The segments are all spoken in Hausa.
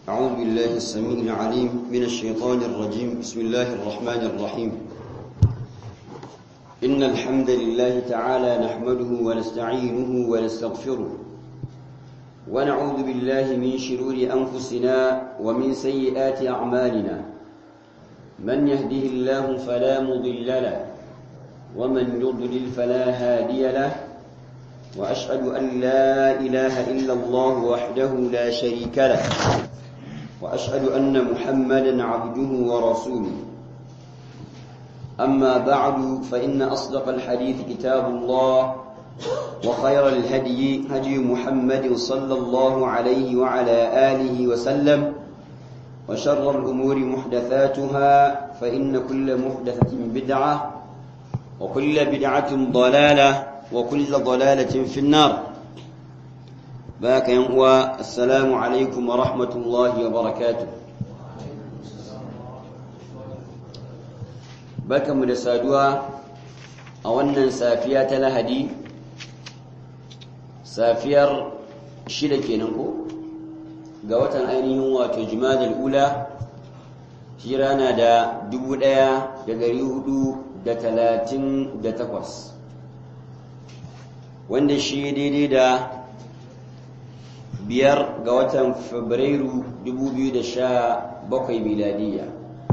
أعوذ بالله السميع العليم من الشيطان الرجيم بسم الله الرحمن الرحيم إن الحمد لله تعالى نحمده ونستعينه ونستغفره ونعوذ بالله من شرور أنفسنا ومن سيئات أعمالنا من يهده الله فلا مضل له ومن يضلل فلا هادي له وأشهد أن لا إله إلا الله وحده لا شريك له وأشهد أن محمدا عبده ورسوله أما بعد فإن أصدق الحديث كتاب الله وخير الهدي هدي محمد صلى الله عليه وعلى آله وسلم وشر الأمور محدثاتها فإن كل محدثة بدعة وكل بدعة ضلالة وكل ضلالة في النار باك ينقوى السلام عليكم ورحمة الله وبركاته باك مدسادوا أولا سافية لهدي سافير شلكي ننقو قوة أينهم وتجماد الأولى هيرانا دا دبودا دا غريهدو دا 38 wanda shi daidai da 5 ga watan Fabrairu 2017 miladiya.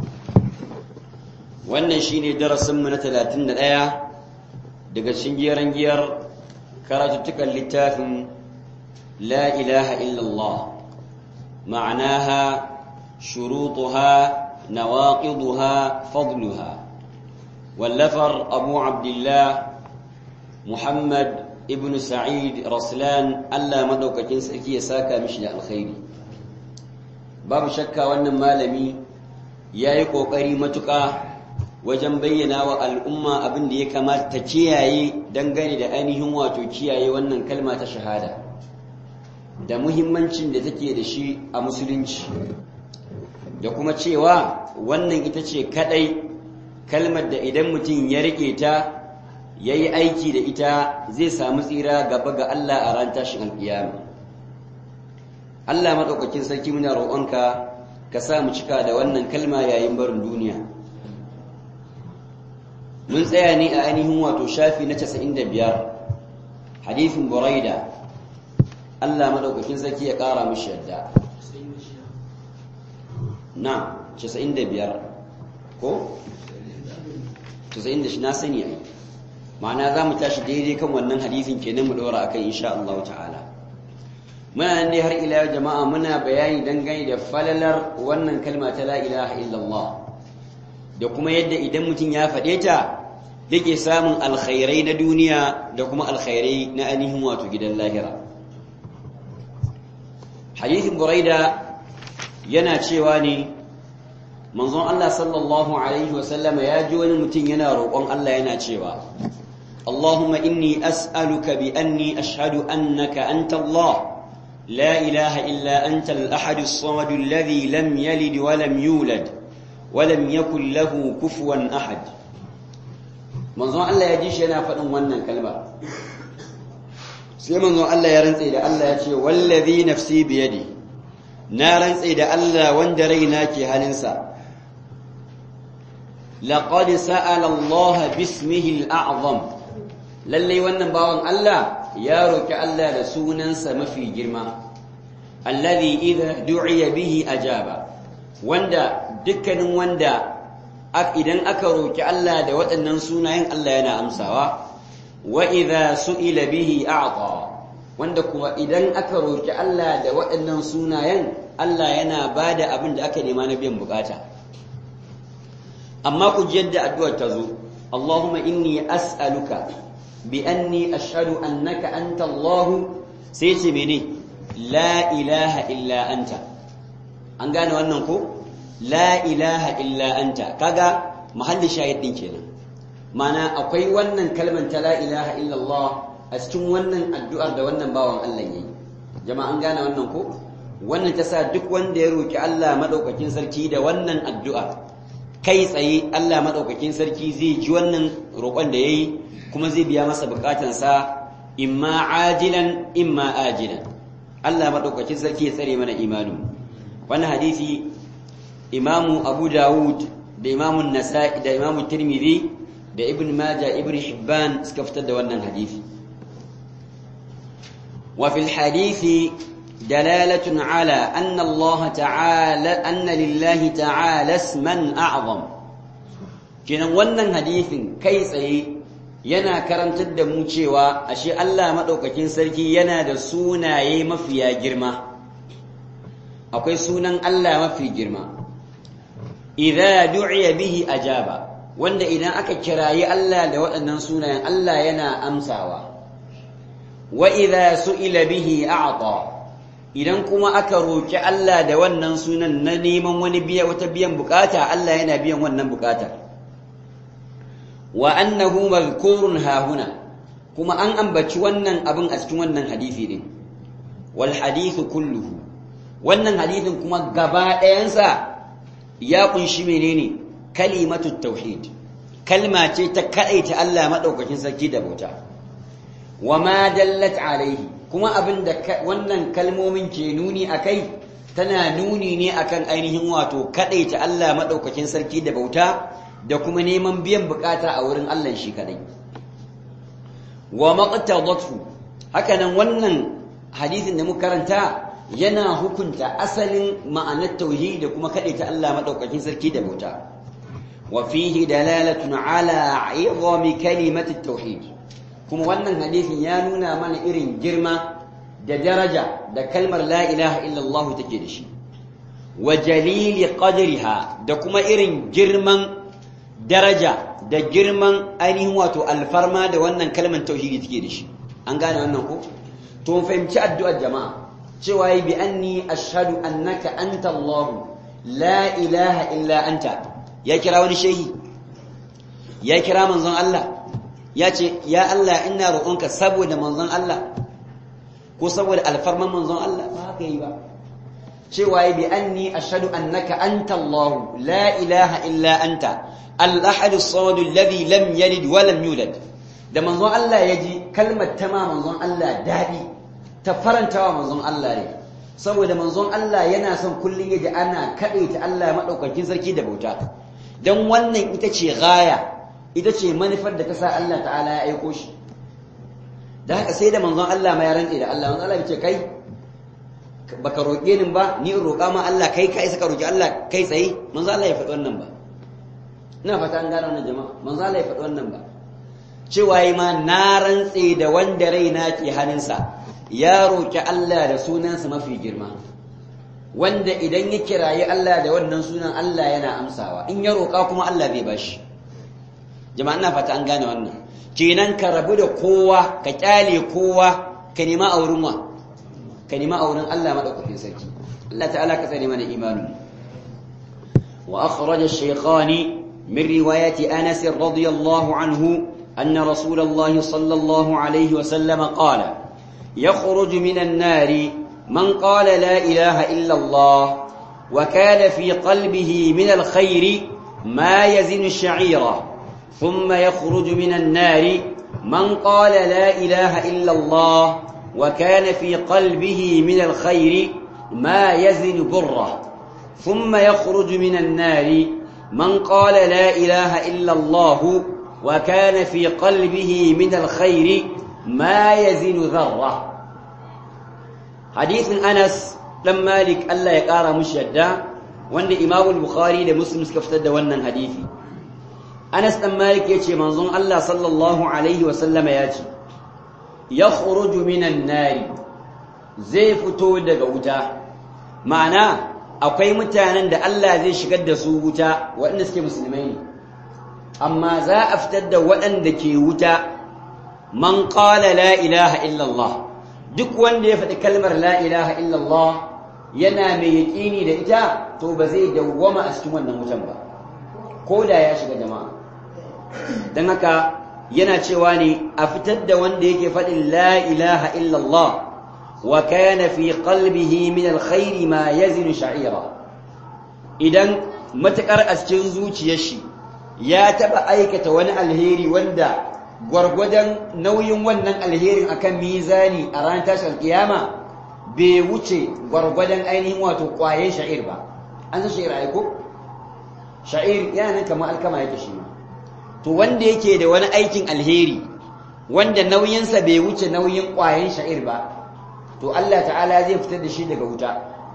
Wannan shine darasinmu na 31 daga cikin giyar karatuttukan littafin La ilaha illallah ma'anaha shurutuha nawaqiduha fadluha wallafar Abu Abdullah Muhammad ibn Sa'id Raslan Allah madaukakin sarki ya saka mishi da alkhairi. Babu shakka wannan malami yayi kokari matuƙa wajen bayyana wa al'umma abin da ya kamata ta kiyaye dangane da ainihin wato kiyaye wannan kalma ta shahada da muhimmancin da take da shi a musulunci da kuma cewa wannan ita ce kadai kalmar da idan mutum ya rike ta yayi aiki da ita zai samu tsira gaba ga Allah a ran tashin alkiyama. Allah madaukakin sarki muna roƙonka ka sa mu cika da wannan kalma yayin barin duniya. Mun tsaya ne a ainihin wato shafi na 95 hadisin Buraida Allah madaukakin sarki ya ƙara mishi yadda na 95 ko 96 na sani ai ma'ana za mu tashi daidai kan wannan hadisin kenan mu ɗora akai insha Allah ta'ala. Muna nan ne har ila jama'a muna bayani dangane da falalar wannan kalma ta la ilaha illallah da kuma yadda idan mutum ya faɗe ta yake samun alkhairai na duniya da kuma alkhairai na ainihin wato gidan lahira. Hadisin Buraida yana cewa ne manzon Allah sallallahu alaihi wasallama ya ji wani mutum yana roƙon Allah yana cewa اللهم إني أسألك بأني أشهد أنك أنت الله لا إله إلا أنت الأحد الصمد الذي لم يلد ولم يولد ولم يكن له كفوا أحد منظور الله يجيش أنا فأنا وانا كلمة سيما منظور الله يرنس إذا الله يجي والذي نفسي بيدي نارنس إذا الله واندريناك هننسى لقد سأل الله باسمه الأعظم lallai wannan bawan Allah ya roki Allah da sunansa mafi girma alladhi idha du'iya bihi ajaba wanda dukkanin wanda idan aka roki Allah da waɗannan sunayen Allah yana amsawa wa idha su'ila bihi a'ta wanda kuma idan aka roki Allah da waɗannan sunayen Allah yana bada abin da aka nema na biyan bukata. Amma ku ji yadda addu'ar ta zo Allahumma inni as'aluka بأني أشهد أنك أنت الله سيتي مني لا إله إلا أنت أنقانا وأنكو لا إله إلا أنت كذا محل شاهد دين كنا معنى أقوي وأنن كلمة لا إله إلا الله أستم وأنن الدعاء دا وأنن باوان الله يي جماعة أنقانا وأنكو وأنن تسادك وأن ديروك الله مدوك كنسر كيدا وأنن الدعاء كيس أي الله مدوك كنسر كيزي جوانن روكوان دي kuma zai biya masa bukatansa imma ajilan imma ajilan Allah madaukakin sarki ya tsare mana imanin wannan hadisi imamu abu dawud da imamu nasa'i da imamu tirmidhi da ibn majah ibn hibban suka fitar da wannan hadisi wa fil hadisi dalalatun ala anna Allah ta'ala anna lillahi ta'ala isman a'zam kenan wannan hadisin kai tsaye yana karantar da mu cewa ashe Allah madaukakin sarki yana da sunaye mafiya girma akwai sunan Allah mafi girma idza du'iya bihi ajaba wanda idan aka kirayi Allah da waɗannan sunayen Allah yana amsawa wa idza su'ila bihi a'ta idan kuma aka roki Allah da wannan sunan na neman wani wata biyan bukata Allah yana biyan wannan bukatar wa annahu madhkurun hahuna kuma an ambaci wannan abin a cikin wannan hadisi din wal hadithu kulluhu wannan hadisin kuma gaba ɗayansa ya kunshi menene kalimatu tauhid kalma ce ta kadaita Allah madaukakin sarki da bauta wama dallat alaihi kuma abinda wannan kalmomin ke nuni akai tana nuni ne akan ainihin wato kadaita Allah madaukakin sarki da bauta da kuma neman biyan bukata a wurin Allah shi kadai wa maqtadatu hakanan wannan hadisin da muka karanta yana hukunta asalin ma'anar tauhid da kuma kadaita Allah madaukakin sarki da bauta wa fihi dalalatun ala 'idhami kalimati tauhid kuma wannan hadisin ya nuna mana irin girma da daraja da kalmar la ilaha illallah take da shi wa jalili qadriha da kuma irin girman daraja da girman ainihin wato alfarma da wannan kalmar tauhidi take da shi an gane wannan ko to fahimci addu'ar jama'a cewa bi anni ashhadu annaka anta Allah la ilaha illa anta ya kira wani shehi ya kira manzon Allah ya ce ya Allah ina roƙonka saboda manzon Allah ko saboda alfarman manzon Allah ba haka yi ba cewa bi anni ashhadu annaka anta Allah la ilaha illa anta al-ahad as-samad alladhi lam yalid wa lam yulad da manzon Allah yaji kalmar tama manzon Allah dadi ta farantawa manzon Allah ne saboda manzon Allah yana son kullun yaji ana kadaita Allah madaukakin sarki da bauta dan wannan ita ce gaya ita ce manufar da ta sa Allah ta'ala ya aiko shi da haka sai da manzon Allah ma ya rantse da Allah manzon Allah ya ce kai baka roƙe ni ba ni in roƙa ma Allah kai kai saka roƙi Allah kai tsaye manzon Allah ya faɗi wannan ba ina fata an gane wannan jama'a manzon Allah ya faɗi wannan ba cewa yi ma na rantse da wanda raina ke hannunsa ya roƙi Allah da sunansa mafi girma wanda idan ya kirayi Allah da wannan sunan Allah yana amsawa in ya roƙa kuma Allah zai bashi jama'a ina fata an gane wannan kenan ka rabu da kowa ka kyale kowa ka nema auren wa ka nema auren Allah madaukakin sarki Allah ta'ala ka tsare mana imanin wa akhraj ash-shaykhani min riwayati Anas radiyallahu anhu anna Rasulullah sallallahu alayhi wa sallam qala يخرج من النار من قال لا إله إلا الله وكان في قلبه من الخير ما يزن الشعيرة ثم يخرج من النار من قال لا إله إلا الله وكان في قلبه من الخير ما يزن بره ثم يخرج من النار من قال لا إله إلا الله وكان في قلبه من الخير ما يزن ذرة حديث أنس لما مالك ألا يقارى مشهدا وأن إمام البخاري لمسلم سكفتد وأن حديثي أنس لما مالك يتي منظوم الله صلى الله عليه وسلم ياتي يخرج من النار زي فتو daga wuta ma'ana akwai mutanen da Allah zai shigar da su wuta waɗanda suke musulmai ne amma za a fitar da waɗanda ke wuta man qala la ilaha illa Allah duk wanda ya faɗi kalmar la ilaha illa Allah yana mai yaƙini da ita to ba zai dawwama a cikin wannan wutan ba ko da ya shiga jama'a dan haka yana cewa ne a fitar da wanda yake faɗin la ilaha illa Allah wa kana fi qalbihi min alkhairi ma yazinu sha'ira idan matakar a cikin zuciyar shi ya taba aikata wani alheri wanda gwargwadon nauyin wannan alherin akan mizani a ranar tashar kiyama bai wuce gwargwadon ainihin wato ƙwayen sha'ir ba an san sha'ir ai ko sha'ir yana nan kamar alkama yake shi to wanda yake da wani aikin alheri wanda nauyinsa bai wuce nauyin ƙwayen sha'ir ba to Allah ta'ala zai fitar da shi daga wuta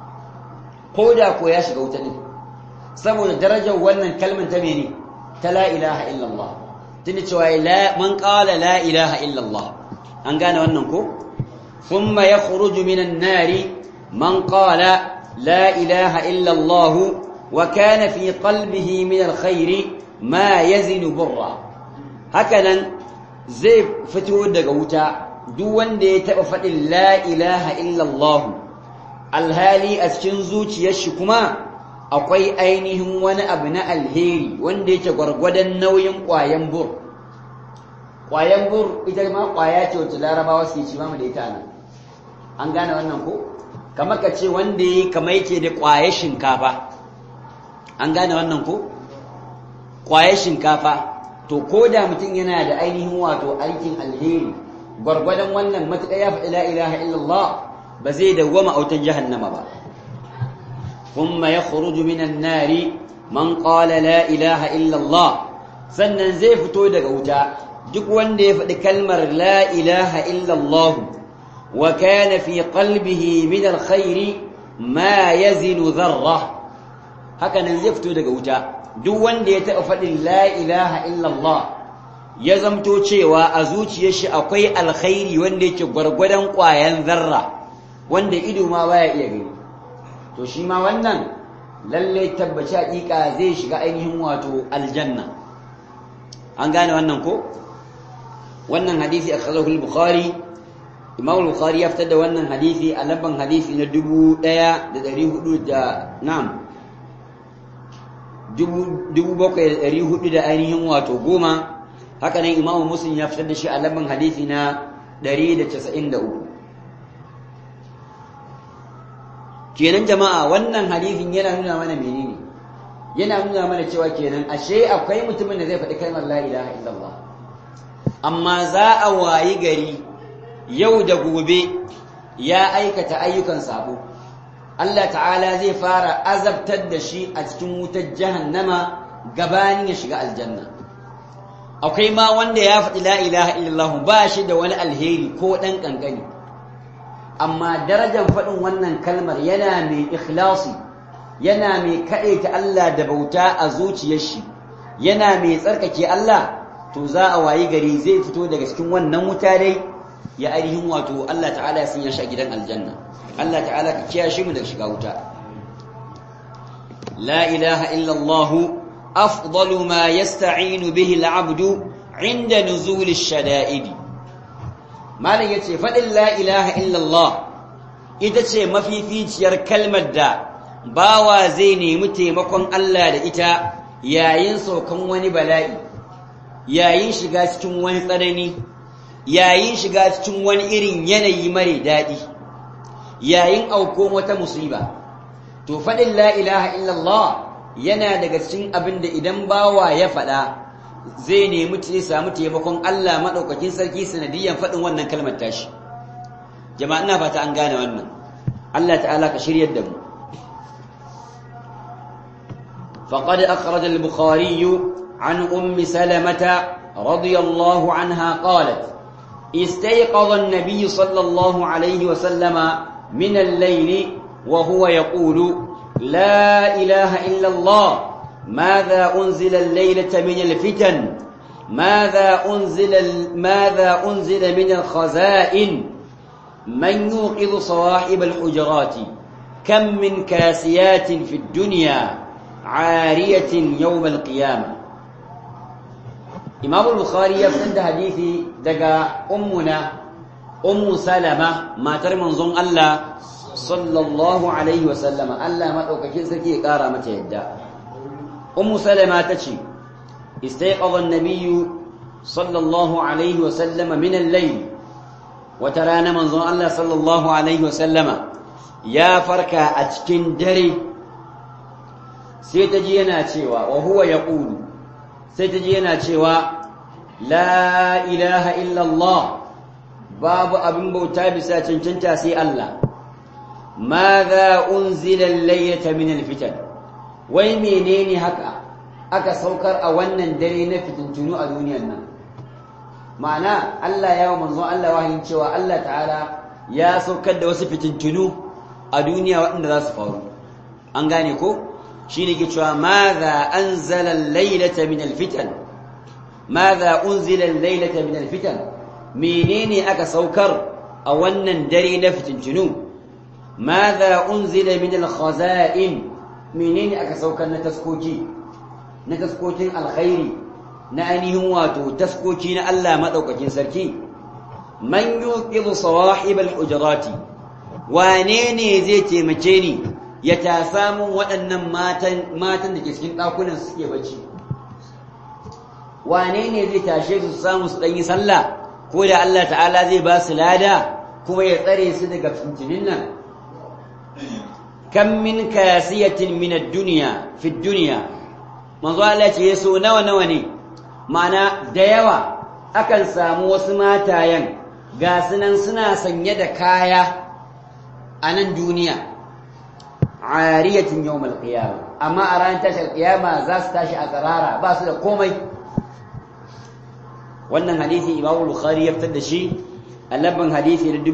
ko da ko ya shiga wuta ne saboda darajar wannan kalmar ta mene ta la ilaha illallah tunda cewa man qala la ilaha illallah an gane wannan ko thumma yakhruju minan nari man qala la ilaha illallah wa kana fi qalbihi min alkhair ma yazinu burra hakanan zai fito daga wuta duk wanda ya taba fadin la ilaha illallah alhali a cikin zuciyar shi kuma akwai ainihin wani abu na alheri wanda yake gwargwadon nauyin ƙwayan bur ƙwayan bur ita ma ƙwaya ce wacce larabawa su ci mamu da ita nan an gane wannan ko kamar ka ce wanda ya kamar yake da ƙwayar shinkafa an gane wannan ko ƙwayar shinkafa to ko da mutum yana da ainihin wato aikin alheri gwargwadon wannan matuƙa ya faɗi la ilaha illallah ba zai dawwama autan jahannama ba ثم يخرج من النار من قال لا إله إلا الله sannan zai fito daga wuta duk wanda ya faɗi kalmar la ilaha illa Allah wa kana fi qalbihi min alkhair ma yazinu dharra haka nan zai fito daga wuta duk wanda ya taɓa faɗin la ilaha illa Allah ya zamto cewa a zuciyar shi akwai alkhairi wanda yake gwargwadon ƙwayan zarra wanda ido ma baya iya gani to shi ma wannan lalle tabbaci hakika zai shiga ainihin wato aljanna an gane wannan ko wannan hadisi akhrajahu al-bukhari imam al-bukhari ya fitar da wannan hadisi a lamban hadisi na 1400 da na'am 7400 da ainihin wato 10 haka nan imam muslim ya fitar da shi a lamban hadisi na 193 kenan jama'a wannan hadisin yana nuna mana menene yana nuna mana cewa kenan ashe akwai mutumin da zai faɗi kalmar la ilaha illallah amma za a wayi gari yau da gobe ya aikata ayyukan sabo Allah ta'ala zai fara azabtar da shi a cikin wutar jahannama gabanin ya shiga aljanna akwai ma wanda ya faɗi la ilaha illallah ba shi da wani alheri ko ɗan ƙanƙani amma darajar faɗin wannan kalmar yana mai ikhlasi yana mai kaɗaita Allah da bauta a zuciyar shi yana mai tsarkake Allah to za a wayi gari zai fito daga cikin wannan wuta dai ya ainihin wato Allah ta'ala ya sanya shi a gidan aljanna Allah ta'ala ka kiyashe mu daga shiga wuta la ilaha illa Allah afdalu ma yasta'inu bihi al-'abdu 'inda nuzul ash-shada'id malam yace fadin la ilaha illallah ita ce mafificiyar kalmar da bawa zai nemi taimakon Allah da ita yayin saukan wani bala'i yayin shiga cikin wani tsanani yayin shiga cikin wani irin yanayi mare daɗi yayin auko wata musiba to fadin la ilaha illallah yana daga cikin abin da idan bawa ya faɗa zai nemi samu taimakon Allah madaukakin sarki sanadiyan faɗin wannan kalmar tashi jama'a ina fata an gane wannan Allah ta'ala ka shiryar da mu faqad akhraj al-bukhari an ummi salamata radiyallahu anha qalat istayqadha an-nabiy sallallahu alayhi wa sallama min al-layl wa huwa yaqulu la ilaha illa Allah ماذا أنزل الليلة من الفتن ماذا أنزل من الخزائن من يوقظ صواحب الحجرات كم من كاسيات في الدنيا عارية يوم القيامة إمام البخاري يفتند حديثي دقى أمنا أم سلمة ما ترمنظم الله صلى الله عليه وسلم الله ما أوكاكين سكي قارا متى يدى أم سلمة تشي استيقظ النبي صلى الله عليه وسلم من الليل وترانا منظر الله صلى الله عليه وسلم يا فركا أتكن دري سيتجينا تشيوا وهو يقول سيتجينا تشيوا لا إله إلا الله باب أبن بوتا بسا تنتنتا سي الله madha unzila al-laylata min al-fitan wai menene haka aka saukar a wannan dare na fitintunu a duniyar nan ma'ana Allah ya manzon Allah wahayin cewa Allah ta'ala ya saukar da wasu fitintunu a duniya waɗanda za su faru an gane ko shine ke cewa madha anzala al-laylata min al-fitan madha unzila al-laylata min al-fitan menene aka saukar a wannan dare na fitintunu madha unzila min al-khaza'in menene aka saukar na taskoki na taskokin alkhairi na ainihin wato taskoki na Allah madaukakin sarki man yuqidu sawahib al-hujurati wane ne zai taimake ni ya ta samun waɗannan matan da ke cikin ɗakunan suke bacci wane ne zai tashe su samu su ɗanyi sallah ko da Allah ta'ala zai ba su lada kuma ya tsare su daga fitinin nan kam min kasiyatin min ad-dunya fi ad-dunya manzo Allah ce yaso nawa ne ma'ana da yawa akan samu wasu matayen ga sunan suna sanye da kaya a nan duniya ariyatin yawmal qiyamah amma a ranar tashar qiyama za su tashi a tsarara ba su da komai wannan hadisi Imam Bukhari ya fitar da shi a labban hadisi na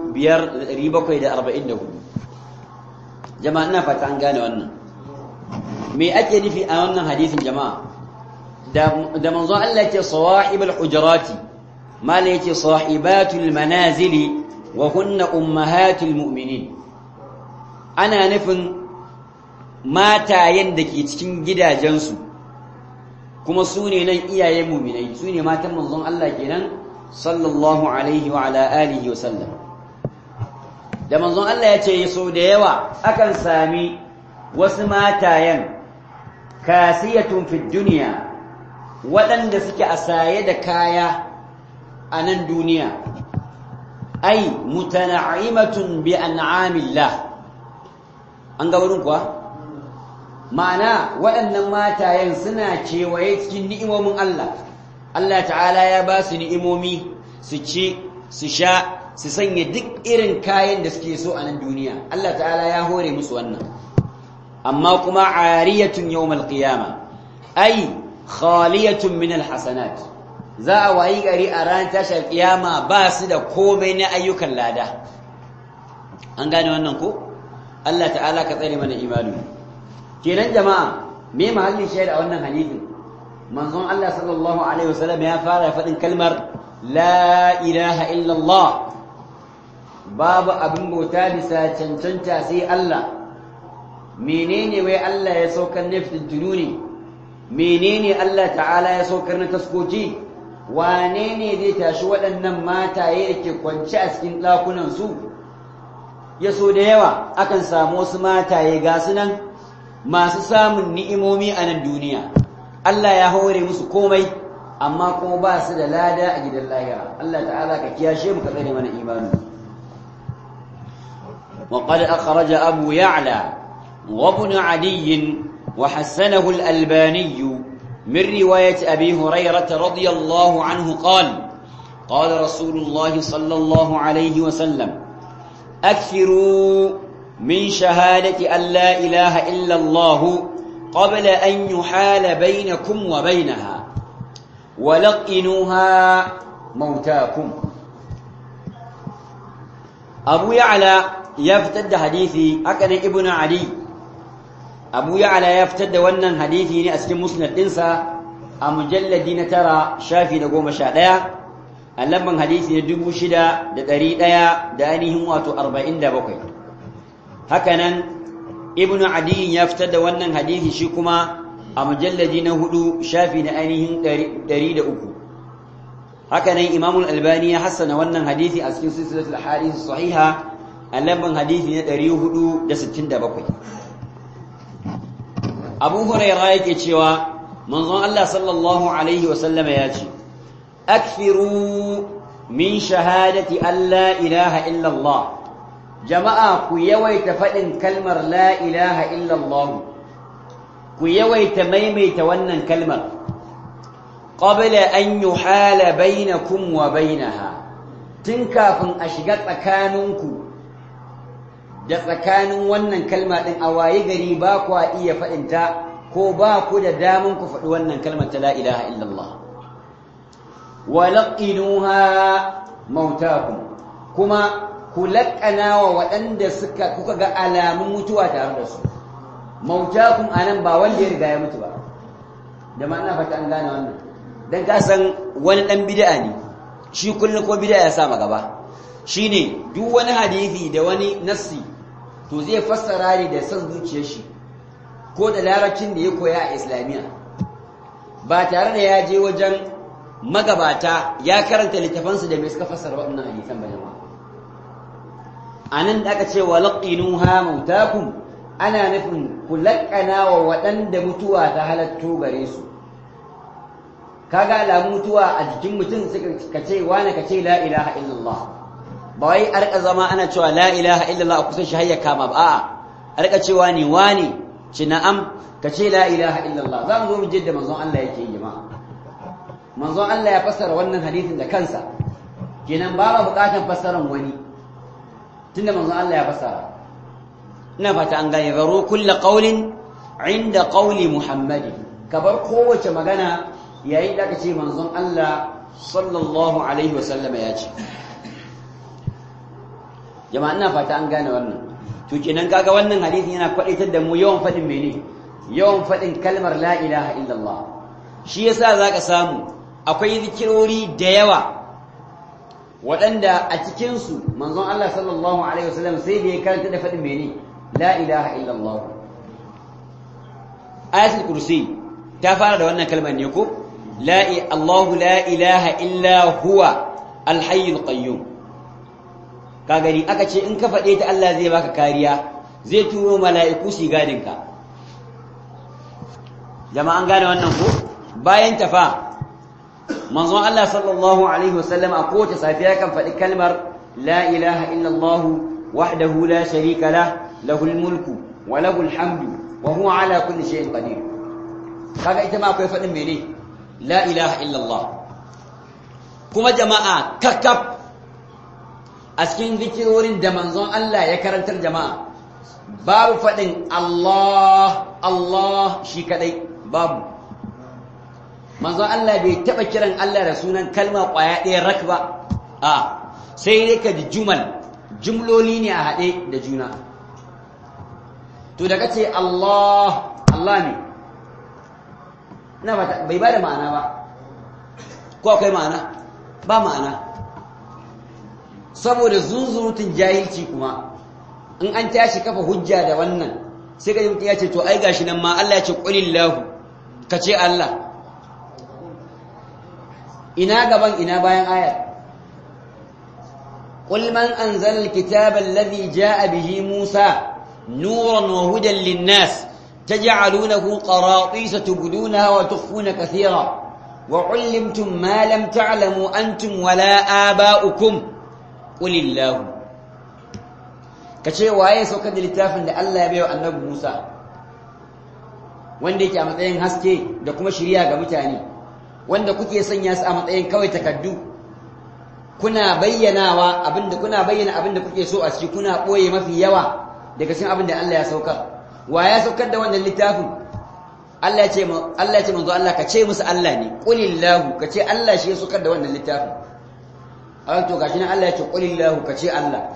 5744 jama'a ina fata an gane wannan me ake nufi a wannan hadisin jama'a da manzon Allah yake sawahibul hujurati mala yake sahibatul manazili wa hunna ummahatul mu'minin ana nufin matayen da ke cikin gidajensu kuma su ne nan iyayen mu'minai su ne matan manzon Allah kenan sallallahu alaihi wa ala alihi wa sallam da manzon Allah ya ce so da yawa akan sami wasu matayen kasiyatun fid dunya waɗanda suke a saye da kaya a nan duniya ai mutana'imatun bi an'amillah an ga wurin kuwa ma'ana waɗannan matayen suna kewaye cikin ni'imomin Allah Allah ta'ala ya ba su ni'imomi su ci su sha su sanya duk irin kayan da suke so a nan duniya Allah ta'ala ya hore musu wannan amma kuma ariyatun yawmal qiyama ai khaliyatun min alhasanat za a wayi gari a ran tashar kiyama ba su da komai na ayyukan lada an gane wannan ko Allah ta'ala ka tsare mana imani kenan jama'a me mahallin shayar a wannan hadisin manzon Allah sallallahu alaihi wasallam ya fara faɗin kalmar la ilaha illallah babu abin bauta bisa cancanta sai Allah menene wai Allah ya saukar na fitintunu ne menene Allah ta'ala ya saukar na taskoki wane ne zai tashi waɗannan mataye da ke kwance a cikin ɗakunansu ya so da yawa akan samu wasu mataye ga su nan masu samun ni'imomi a nan duniya Allah ya hore musu komai amma kuma ba su da lada a gidan lahira Allah ta'ala ka kiyashe mu ka tsare mana imani وقد أخرج أبو يعلى وابن عدي وحسنه الألباني من رواية أبي هريرة رضي الله عنه قال قال رسول الله صلى الله عليه وسلم أكثروا من شهادة أن لا إله إلا الله قبل أن يحال بينكم وبينها ولقنوها موتاكم أبو يعلى يفتد حديثي أكن ابن عدي أبو يعلى يفتد ونن حديثي أسكن مسند إنسا مجلد ترى شافي نقوم شادية اللبن حديثي ندبو شدا دريدايا دانيهم واتو 40 هكذا ابن عدي يفتد ونن حديثي شكما مجلد نهدو شافي نانيهم 103 هكذا إمام الألباني حسن ونن حديثي أسكن سلسلة الحديث الصحيحة اللبن حديثي 467 Abu Hurairah yake cewa manzon Allah sallallahu alaihi wasallam ya ce akfiru min shahadati an la ilaha illa Allah jama'a ku yawaita fadin kalmar la ilaha illa Allah ku yawaita maimaita wannan kalmar qabla an yuhala bainakum wa bainaha tun kafin a shiga tsakaninku da tsakanin wannan kalma din a waye gari ba ku iya faɗin ta ko ba ku da damun ku faɗi wannan kalmar ta la ilaha illallah wa laqinuha mautakum kuma ku laƙana wa waɗanda kuka ga alamun mutuwa tare da su mautakum anan ba wanda ya riga ya mutu ba da ma'ana fata an gane wannan dan ka san wani dan bid'a ne shi kullun ko bid'a ya sa gaba shine duk wani hadisi da wani nassi to zai fassara ne da san zuciyar shi ko da larabcin da ya koya a islamiyya ba tare da ya je wajen magabata ya karanta littafansu da mai suka fassara waɗannan hadisan ba jama'a anan da aka ce wa laqinuha mautakum ana nufin ku laƙana wa waɗanda mutuwa ta halatto gare su kaga alamun mutuwa a jikin mutum ka ce wane ka ce la ilaha illallah ba wai a rika zama ana cewa la ilaha illallah a kusan shi hayya kama ba a'a a rika cewa ni wane ci na'am ka ce la ilaha illallah za mu zo mu jidda manzon Allah yake yi jama'a manzon Allah ya fassara wannan hadisin da kansa kenan ba ma bukatan fassaran wani tunda manzon Allah ya fassara ina fata an gane baro kullu qawlin inda qawli muhammadi kabar kowace magana yayin da aka ce manzon Allah sallallahu alaihi wasallam ya ce jama'a ina fata an gane wannan to kenan kaga wannan hadisi yana kwadaitar da mu yawan fadin mene yawan fadin kalmar la ilaha illallah shi yasa zaka samu akwai zikirori da yawa waɗanda a cikin su manzon Allah sallallahu alaihi wasallam sai da ya karanta da fadin mene la ilaha illallah ayatul kursi ta fara da wannan kalmar ne ko Allahu la ilaha illa huwa al-hayyul qayyum ka gani aka ce in ka faɗe ta Allah zai baka kariya zai turo mala'iku su gadin ka jama'an gane wannan ko bayan tafa manzon Allah sallallahu alaihi wasallam a kowace safiya kan faɗi kalmar la ilaha illa Allah wahdahu la sharika lah lahul mulku wa lahul hamdu wa huwa ala kulli shay'in qadir kaga ita ma akwai faɗin mene la ilaha illa Allah kuma jama'a kakkab a cikin zikirorin da manzon Allah ya karantar jama'a babu faɗin Allah Allah shi kadai babu manzon Allah bai taɓa kiran Allah da sunan kalma ƙwaya ɗaya rak ba a sai dai ka ji jumloli ne a haɗe da juna to da kace Allah Allah ne bai ba da ma'ana ba ko akwai ma'ana ba ma'ana saboda zunzurutun jahilci kuma in an tashi kafa hujja da wannan sai ga mutum ya ce to ai gashi nan ma Allah ya ce qulillahu kace Allah ina gaban ina bayan ayar qul man anzala alkitaba alladhi jaa bihi Musa nuran wa hudan lin-nas taj'alunahu qaratisa tubdunaha wa tukhfuna kathira وعلمتم ما لم تعلموا أنتم ولا آباؤكم قل الله kace waye saukar da littafin da Allah ya bayo annabi Musa wanda yake a matsayin haske da kuma shiriya ga mutane wanda kuke sanya su a matsayin kawai takaddu kuna bayyana abinda kuke so a ciki kuna boye mafi yawa daga cikin abinda Allah ya saukar waye saukar da wannan littafin Allah ya ce manzo Allah ka ce musu Allah ne qulillahu ka ce Allah shi ya saukar da wannan littafin to gashi nan Allah ya ce qulillahu ka ce Allah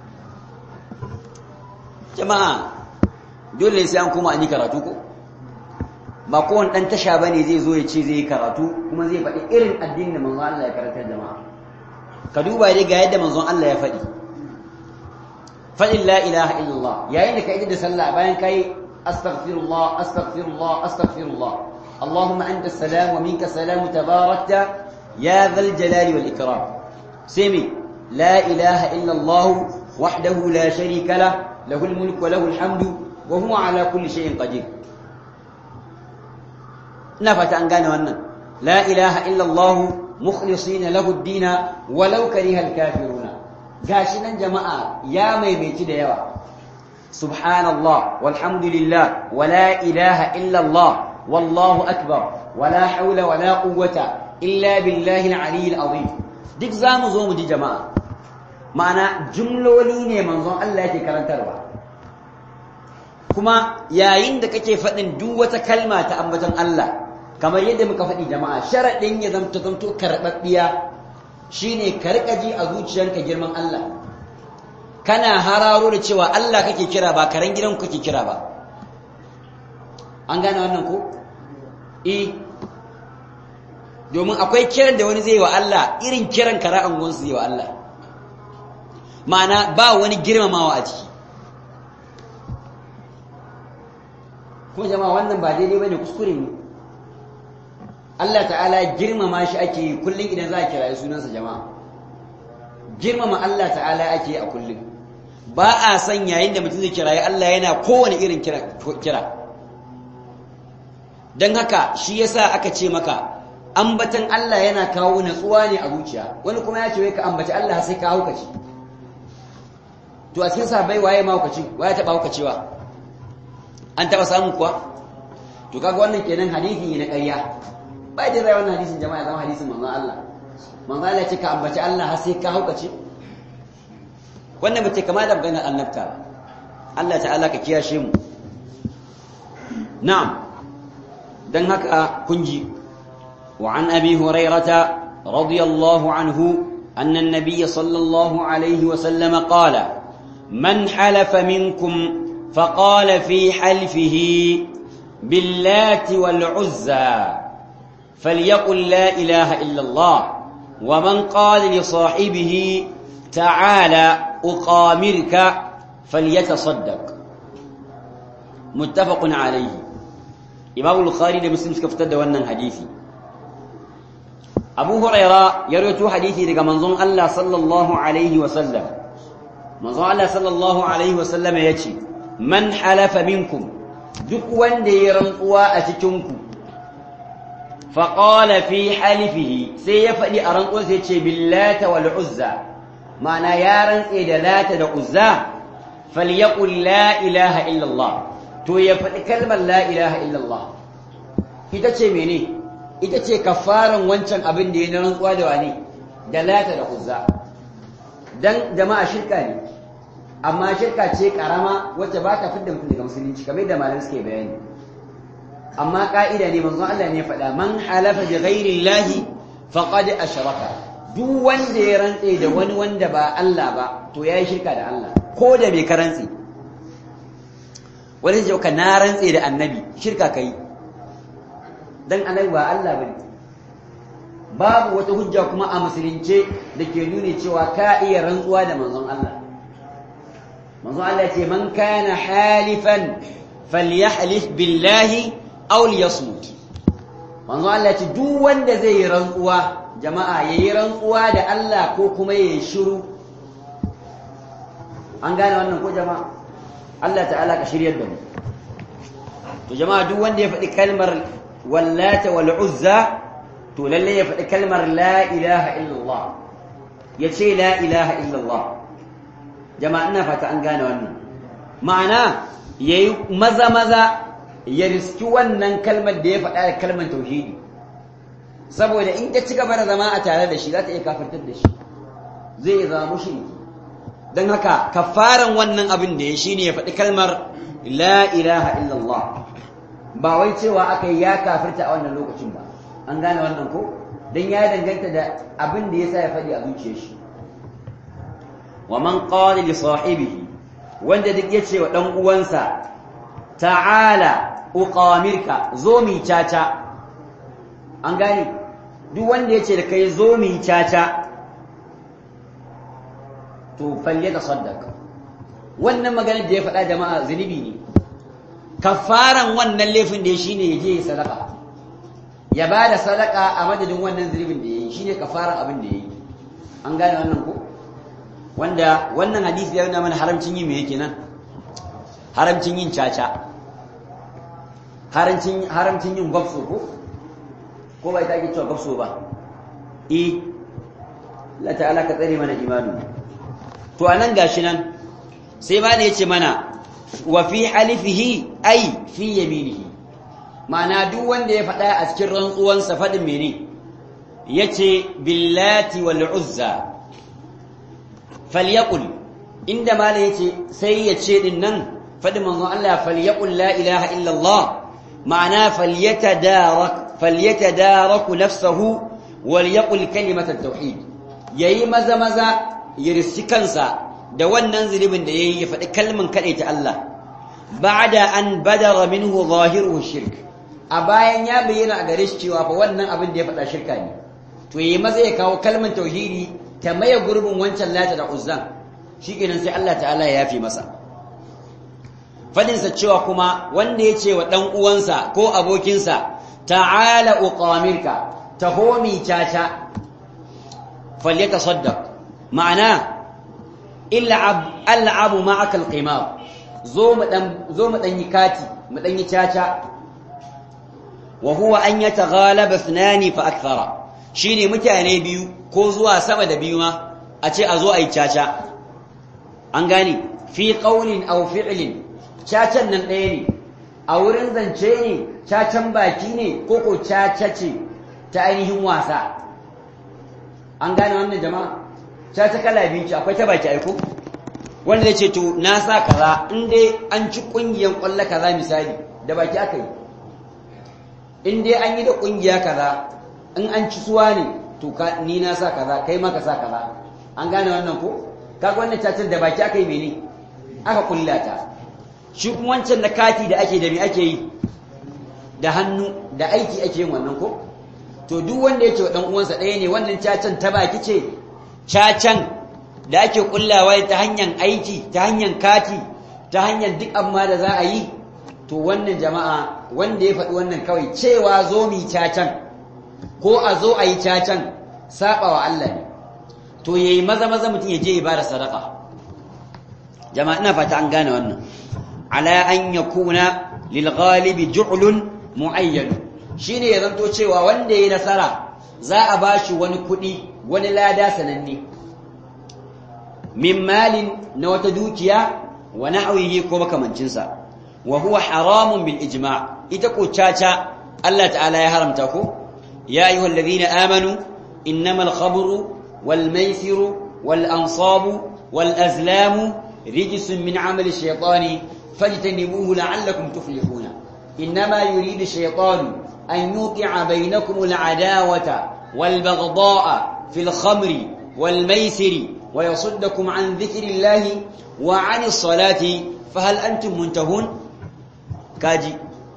jama'a dole sai an kuma an yi karatu ko ba kowane dan tasha bane zai zo ya ce zai yi karatu kuma zai faɗi irin addinin da manzo Allah ya karantar jama'a ka duba dai ga yadda manzon Allah ya faɗi faɗin la ilaha illallah yayin da ka yi da sallah bayan kai astaghfirullah astaghfirullah astaghfirullah اللهم أنت السلام ومنك السلام تباركت يا ذا الجلال والإكرام سمي لا إله إلا الله وحده لا شريك له له الملك وله الحمد وهو على كل شيء قدير نفت أن قال وانا لا إله إلا الله مخلصين له الدين ولو كره الكافرون قاشنا جماعة يا ميميتي ديوا سبحان الله والحمد لله ولا إله إلا الله والله أكبر ولا حول ولا قوة إلا بالله العلي العظيم ديك زامو زومو دي جماعة ma'ana jumloli ne manzon Allah yake karantarwa kuma yayin da kake faɗin duk wata kalma ta ambaton Allah kamar yadda muka faɗi jama'a sharaɗin ya zamto karɓaɓɓiya shine ka riƙa ji a zuciyarka girman Allah kana hararo da cewa Allah kake kira ba karen gidanku kake kira ba an gane wannan ko domin akwai kiran da wani zai yi wa Allah irin kiran kara angonsu zai wa Allah ma'ana ba wani girmamawa a ciki kuma jama'a wannan ba daidai bane kuskure ne Allah ta'ala girmama shi ake yi kullum idan za a kira sunansa jama'a girmama Allah ta'ala ake yi a kullum ba a san yayin da mutum zai kirayi Allah yana kowane irin kira don haka shi yasa aka ce maka ambatan Allah yana kawo natsuwa ne a zuciya wani kuma ya ce wai ka ambaci Allah sai ka haukaci to a cikin sabai waye ma haukaci waye taba haukacewa an taba samu kuwa to kaga wannan kenan hadisi ne na ƙarya ba da zai wannan hadisin jama'a zama hadisin manzon Allah manzon Allah ya ce ka ambaci Allah sai ka haukace wannan bace kama da maganar annabta Allah ta'ala ka kiyashe mu na'am dan haka kunji wa an abi hurairata radiyallahu anhu anna an-nabiy sallallahu alayhi wa sallam qala man halafa minkum faqala fi halfihi billati wal uzza falyaqul la ilaha illa Allah wa man qala li sahibihi ta'ala أقامرك فليتصدق متفق عليه إمام البخاري ومسلم كفتد wannan hadisi Abu Huraira ya rawaito hadisi daga manzon Allah sallallahu alaihi wasallam manzon Allah sallallahu alaihi wasallam yace man halafa minkum duk wanda ya rantsuwa a cikin ku fa qala fi halifihi sai ya fadi a rantsuwa sai yace billati wal uzza ma'ana ya rantse da lata da uzza falyaqul la ilaha illallah to ya faɗi kalmar la ilaha illallah ita ce mene ita ce kafaran wancan abin da ya na rantsuwa da wani da lata da uzza dan jama'a shirka ne amma shirka ce karama wacce ba ta fidda mutum daga musulunci kamar da malamai suke bayani amma ka'ida ne manzon Allah ne faɗa man halafa bi ghairi llahi faqad ashraka duk wanda ya rantse da wani wanda ba Allah ba to yayi shirka da Allah ko da bai karantse wani sai ka na rantse da annabi shirka kai dan annabi ba Allah bane babu wata hujja kuma a musulunce da ke nuni cewa ka iya rantsuwa da manzon Allah manzon Allah ya ce man kana halifan falyahlif billahi aw liyasmut manzon Allah ya ce duk wanda zai yi rantsuwa jama'a yayi rantsuwa da Allah ko kuma yayi shiru an gane wannan ko jama'a Allah ta'ala ka shiryar da mu to jama'a duk wanda ya faɗi kalmar wallata wal uzza to lalle ya faɗi kalmar la ilaha illallah yace la ilaha illallah jama'a ina fata an gane wannan ma'ana yayi maza ya riski wannan kalmar da ya faɗa da kalmar tauhidi saboda in ta ci gaba da zama a tare da shi za ta iya kafartar da shi zai zama mushriki don haka kafaran wannan abin da ya shine ya faɗi kalmar la ilaha illallah ba wai cewa aka yi ya kafirta a wannan lokacin ba an gane wannan ko don ya danganta da abin da ya sa ya faɗi a zuciyar shi wa man qala li sahibihi wanda duk ya ce wa dan uwansa ta'ala uqamirka zo mi caca an gane duk wanda ya ce da kai zo mi caca to falle da saddaka wannan maganar da ya faɗa jama'a zunubi ne kafaran wannan laifin da ya shine ya je ya sadaka ya ba da sadaka a madadin wannan zunubin da ya yi shine kafaran abin da ya yi an gane wannan ko wanda wannan hadisi ya nuna mana haramcin yin me yake nan haramcin yin caca haramcin yin gwabso ko bai ta ake cewa gwabso ba Allah ta'ala ka tsare mana imanu to anan gashi nan sai ba ne yace mana wa fi halifihi ay fi yaminihi ma'ana duk wanda ya faɗa a cikin rantsuwansa faɗin mene yace billati wal uzza falyaqul inda mala yace sai ya ce din nan fadin manzon Allah falyaqul la ilaha illa Allah ma'ana falyatadarak nafsuhu wal yaqul kalimat at-tauhid yayi maza ya riski kansa da wannan zulubin da yayi ya faɗi kalman ta Allah ba'da an badara minhu zahiruhu shirk a bayan ya bayyana a gare shi cewa fa wannan abin da ya faɗa shirka ne to yayi maza ya kawo kalman tauhidi ta maye gurbin wancan lata da uzzan shikenan sai Allah ta'ala ya yafi masa fadin sa cewa kuma wanda ya ce wa dan uwansa ko abokinsa ta'ala uqamirka tahomi caca falyatasaddaq ma'ana al'abu ma'aka al-qimar zo mu dan yi kati mu dan yi caca wa huwa an yataghalaba ithnani fa akthara shine mutane biyu ko zuwa sama da biyu ma a ce a zo ayi caca an gane fi qawlin aw fi'lin cacan nan ɗaya ne a wurin zance ne cacan baki ne ko ko caca ce ta ainihin wasa an gane wannan jama'a caca kala biyu ce akwai ta baki aiko wanda zai ce to na sa kaza in dai an ci kungiyar kwallo kaza misali da baki aka yi in dai an yi da kungiya kaza in an ci suwa ne to ni na sa kaza kai ma ka sa kaza an gane wannan ko kaga wannan cacar da baki aka yi mene aka kullata shi kuma wancan da kati da ake da me ake yi da hannu da aiki ake yin wannan ko to duk wanda ya ce wa dan uwansa ɗaya ne wannan cacan ta baki ce cacan da ake kullawa ta hanyar aiki ta hanyar kati ta hanyar duk amma da za a yi to wannan jama'a wanda ya faɗi wannan kawai cewa zo mi cacan ko a zo a yi cacan saɓawa Allah ne to yayi maza mutum ya je ya bada sadaka jama'a ina fata an gane wannan ala an yakuna lil ghalibi ju'lun muayyan shine ya zanto cewa wanda yayi nasara za a bashi wani kuɗi wani lada sananne min malin na wata dukiya wa na'wihi ko makamancinsa wa huwa haramun bil ijma' ita ko caca Allah ta'ala ya haramta ko ya ayyuhalladhina amanu innamal khamru wal maisiru wal ansabu wal azlamu rijsun min 'amali shaytani fajtanibuhu la'allakum tuflihuna innama yuridu shaytanu an yuqi'a bainakum al 'adawata wal baghdha'a fil khamri wal maisiri ويصدكم عن ذكر الله وعن الصلاة فهل أنتم منتهون كاجي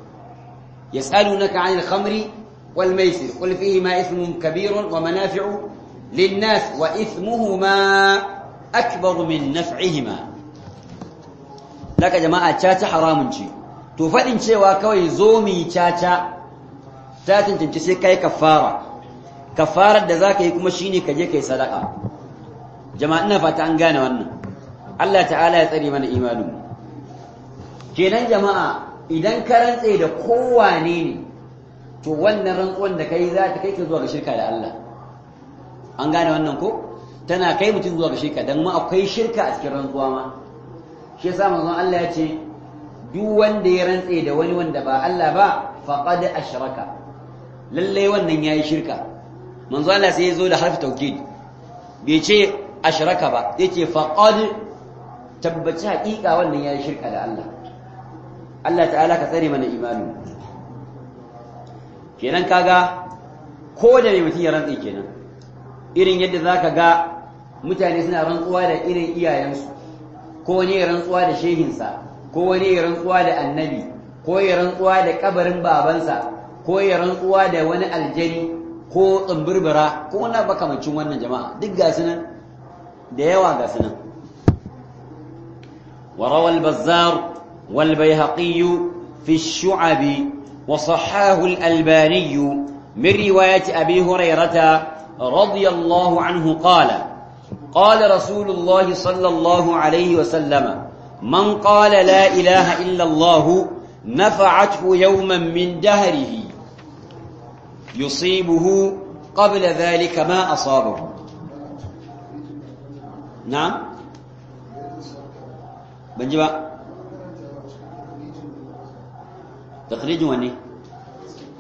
يسألونك عن الخمر والميسر قل فيهما إثم كبير ومنافع للناس وإثمهما أكبر من نفعهما لك جماعة تاتا حرام شيء تفعل شيء وكوي زومي تاتا تاتا تنتسي كي كفارة ذاك يكون شيني كجيكي صدقة jama'a ina fata an gane wannan Allah ta'ala ya tsare mana imanin kenan jama'a idan ka rantse da kowane ne to wannan rantsuwan da kai za ta kai ka zuwa ga shirka da Allah an gane wannan ko tana kai mutum zuwa ga shirka dan ma akwai shirka a cikin rantsuwa ma shi yasa manzon Allah ya ce duk wanda ya rantse da wani wanda ba Allah ba faqad ashraka lalle wannan yayi shirka manzon Allah sai ya zo da harfi taukid bai ce ashraka ba yace faqad tabbaci haƙiƙa wannan yayi shirka da Allah Allah ta'ala ka tsare mana imani kenan kaga ko da mai mutum ya rantsi kenan irin yadda zaka ga mutane suna rantsuwa da irin iyayensu ko wani ya rantsuwa da shehinsa ko wani ya rantsuwa da annabi ko ya rantsuwa da kabarin babansa ko ya rantsuwa da wani aljani ko tsumburbura ko wani makamancin wannan jama'a duk ga sunan da yawa ga sunan وروى البزار والبيهقي في الشعب وصحاه الألباني من رواية أبي هريرة رضي الله عنه قال قال رسول الله صلى الله عليه وسلم من قال لا إله إلا الله نفعته يوما من دهره يصيبه قبل ذلك ما أصابه نعم بنجبا تخريج وني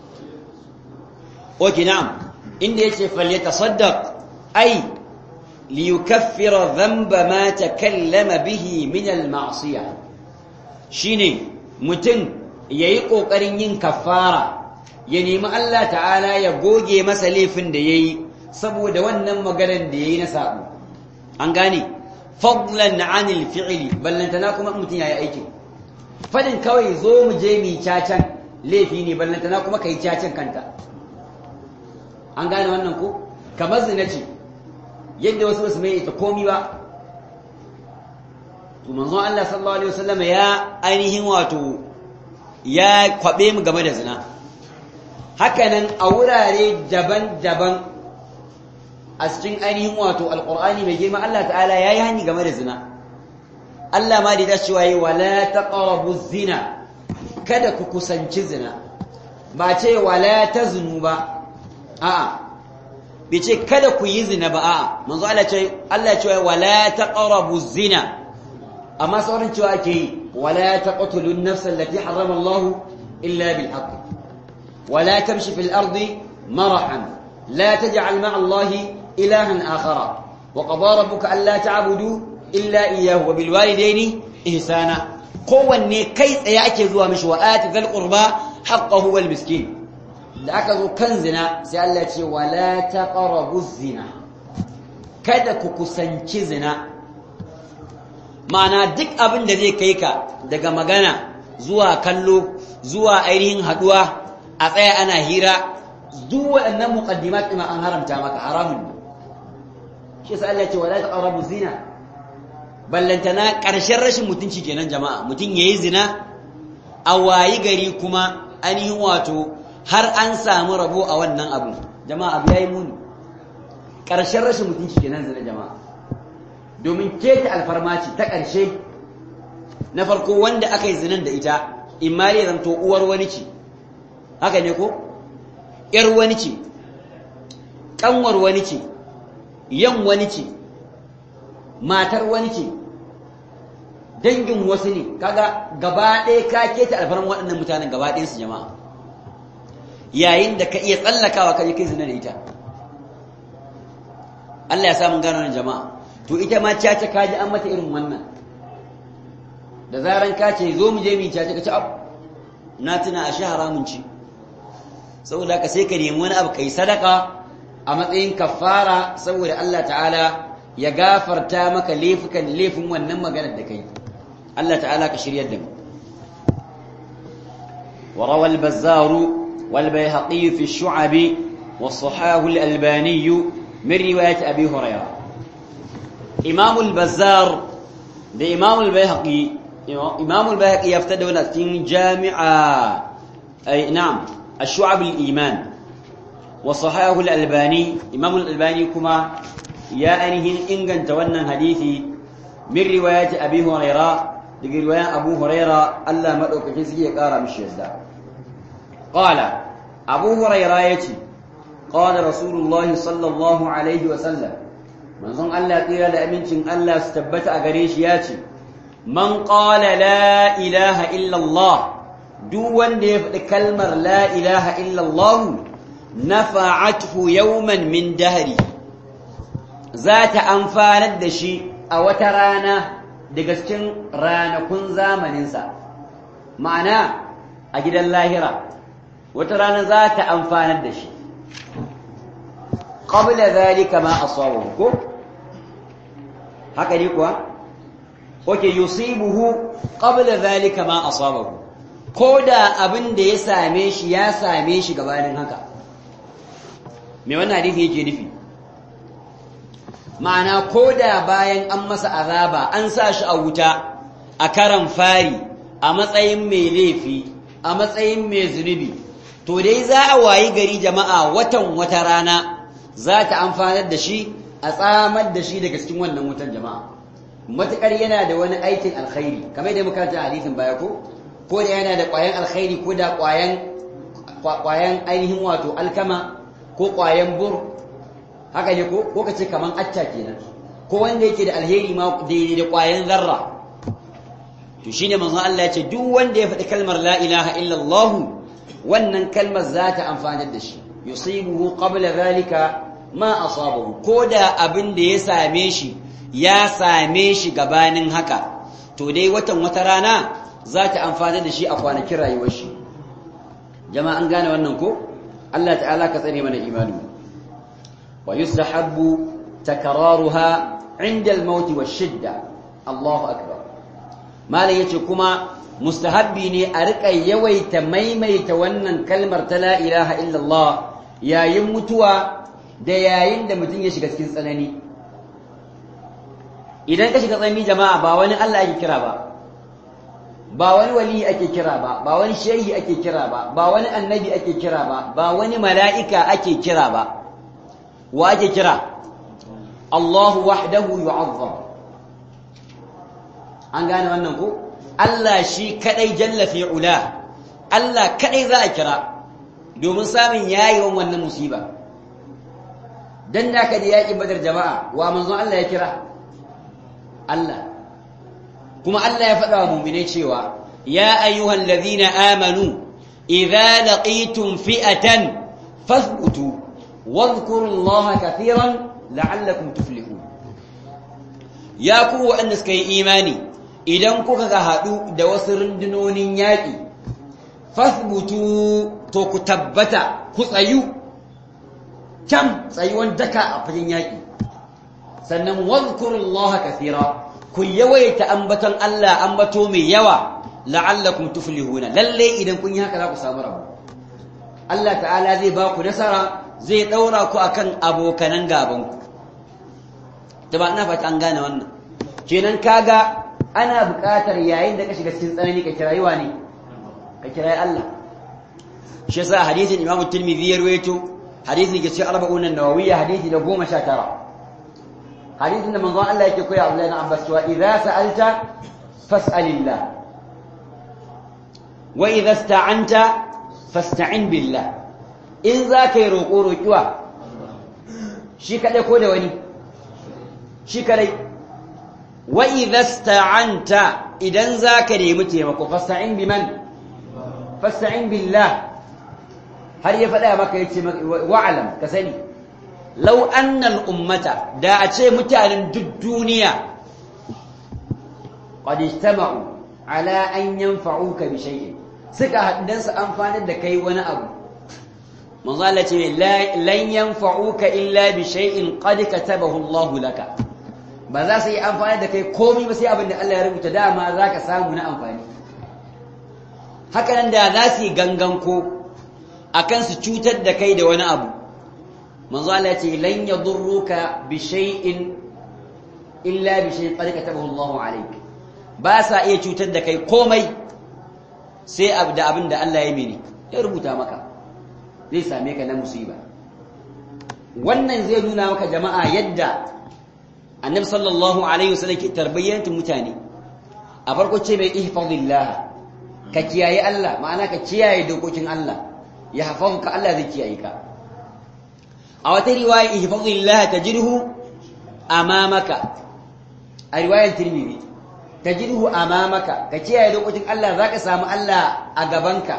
اوكي نعم ان يجي فليتصدق اي liyukaffira dhanba ma takallama bihi min al-ma'siyah shine mutum yayi kokarin yin kafara ya nemi Allah ta'ala ya goge masa laifin da yayi saboda wannan maganar da yayi na sabo an gane fadlan 'anil fi'li ballantana kuma mutum yayi aiki fadin kawai zo mu je mi cacan laifi ne ballantana kuma kai cacan kanta an gane wannan ko kamar zina ce yadda wasu basu mai ita komi ba to manzon Allah sallallahu alaihi wasallam ya ainihin wato ya kwabe mu game da zina hakanan a wurare daban-daban a cikin ainihin wato alqur'ani mai girma Allah ta'ala yayi hani game da zina Allah ma da cewa yi wala taqrabu zina kada ku kusanci zina ba ce wala taznu ba a'a bai ce kada ku yi zina ba a'a manzo Allah ya ce wala taqrabu zina amma sauran cewa ake yi wala taqtulun nafsa allati harrama Allah illa bil haqq wala tamshi fil ardi marahan la taj'al ma'a Allah ilahan akhara wa qada rabbuka alla ta'budu illa iyyahu wa bil walidayni ihsana kowanne kai tsaye ake zuwa mishi wa ati dhal qurba haqqahu wal miskin da aka zo kan zina sai Allah ce wala taqrabu zina kada ku kusanci zina ma'ana duk abin da zai kai ka daga magana zuwa kallo zuwa ainihin haduwa a tsaya ana hira duk waɗannan muqaddimat ɗin an haramta maka haramun ne shi sai Allah ce wala taqrabu zina ballantana ƙarshen rashin mutunci kenan jama'a mutum yayi zina a wayi gari kuma ainihin wato har an samu rabo a wannan abu jama'a abu yayi muni ƙarshen rashin mutunci kenan zina jama'a domin keta alfarmaci ta ƙarshe na farko wanda aka yi zinan da ita imma ya zanto uwar wani ce haka ne ko ƴar wani ce ƙanwar wani ce yan wani ce matar wani ce dangin wasu ne kaga gaba ɗaya ka keta alfarman waɗannan mutanen gaba ɗayansu jama'a yayin da ka iya tsallakawa ka je kai zina da ita Allah ya samu gano nan jama'a to ita ma caca kaji an mata irin wannan da zaran ka ce zo mu je mu caca ka ci abu na tuna a shi haramun ci saboda ka sai ka nemi wani abu kai sadaka a matsayin kafara saboda Allah ta'ala ya gafarta maka laifin wannan maganar da kai Allah ta'ala ka shiryar da mu وروى البزار والبيهقي في الشعب والصحاه الألباني من رواية أبي هريرة إمام البزار ده إمام البيهقي يفتدون في جامع أي نعم الشعب الإيمان وصحاه الألباني إمام الألباني كما يا أنهن إنغن تونا حديثي من رواية أبي هريرة دقي رواية أبو هريرة ألا مدعوك جزية قارة مش يزداد قال أبو هريرة يتي قال رسول الله صلى الله عليه وسلم من ظن الله قيل لأمنشن الله استبت أغريش ياتي من قال لا إله إلا الله دوان ديف كلمة لا إله إلا الله نفعته يوما من دهري ذات أنفانت دشي أو ترانا دقسكن رانا كن زامننسا معنى أجد اللاهرة وترانا ذات أنفانت دشي قبل ذلك ما أصابه هكذا يقول oke yusibuhu qabla zalika ma asabahu koda abin da ya same shi gabanin haka me wannan hadisi yake nufi ma'ana koda bayan an masa azaba an sa shi a wuta a karan fari a matsayin mai laifi a matsayin mai zunubi to dai za a wayi gari jama'a watan wata rana za ta amfanar da shi a tsamar da shi daga cikin wannan wutan jama'a matukar yana da wani aikin alkhairi kamar da muka ta hadisin baya ko da yana da ƙwayan alkhairi ko da ƙwayan ainihin wato alkama ko ƙwayan bur haka ne ko kace kaman acca kenan ko wanda yake da alheri ma daidai da ƙwayan zarra to shine manzo Allah ya ce duk wanda ya faɗi kalmar la ilaha illa Allah wannan kalmar za ta amfanar da shi yusibuhu qabla zalika ma asabahu koda abin da ya same shi gabanin haka to dai wata rana za ta amfana da shi a kwanakin rayuwar shi jama'a an gane wannan ko Allah ta'ala ka tsare mana imani wa yustahabbu takraruha 'inda al-maut wash-shidda Allahu akbar malai yace kuma mustahabbi ne a rika yawaita maimaita wannan kalmar ta la ilaha illallah yayin mutuwa da yayin da mutum ya shiga cikin tsanani idan ka shiga tsanani jama'a ba wani Allah ake kira ba wani wali ake kira ba wani shehi ake kira ba wani annabi ake kira ba wani mala'ika ake kira ba wa ake kira Allahu wahdahu yu'azzam an gane wannan ko Allah shi kadai jalla fi ula Allah kadai za a kira domin samun yayin wannan musiba dan da ka da yaki badar jama'a wa manzon Allah ya kira Allah kuma Allah ya faɗa wa mu'minai cewa ya ayyuhal ladhina amanu idza laqitum fi'atan fathbutu wadhkurullaha katiran la'allakum tuflihun ya ku wa'anda suka yi imani idan kuka ga haɗu da wasu rundunonin yaƙi fathbutu to ku tabbata ku tsayu can tsayuwan daka a fagen yaƙi sannan wadhkurullaha kathira ku yawaita ambaton Allah ambato mai yawa la'allakum tuflihuna lalle idan kun yi haka za ku samu rabo Allah ta'ala zai ba ku nasara zai daura ku akan abokanan gaban ku ba ina fata an gane wannan kenan kaga ana buƙatar yayin da ka shiga cikin tsanani ka kirayi ne ka kirayi Allah shi yasa hadisin Imam Tirmidhi ya rawaito hadisin da ke cikin 40 an-Nawawiyya hadisi da 19 hadisin da manzon Allah yake koya Abdullah ibn Abbas cewa idza sa'alta fas'alillah wa idza ista'anta fasta'in billah in zaka yi roƙuwa shi kadai ko da wani shi kadai wa idza ista'anta idan zaka nemi taimako fasta'in biman fasta'in billah har ya faɗa maka yace wa'alam ka sani law anna al-ummata da a ce mutanen duk duniya qad ijtama'u ala an yanfa'uka bi shay'in suka haddan su amfanar da kai wani abu manzo Allah ce lan yanfa'uka illa bi shay'in qad katabahu Allah laka ba za su yi amfani da kai komai ba sai abin da Allah ya rubuta dama zaka samu na amfani haka nan da za su yi ganganko akan su cutar da kai da wani abu manzo Allah ce lan yadurruka bi shay'in illa bi shay'in qad katabahu Allahu alayk ba sa iya cutar da kai komai sai da abin da Allah ya mini ya rubuta maka zai same ka na musiba wannan zai nuna maka jama'a yadda annabi sallallahu alaihi wasallam ke tarbiyyantar mutane a farko ce mai ihfazillah ka kiyaye Allah ma'ana ka kiyaye dokokin Allah ya hafazuka Allah zai kiyaye ka a wata riwaya ihfazillah tajidhu amamaka a riwayar Tirmidhi tajidhu amamaka ka kiyaye dokokin Allah zaka samu Allah a gabanka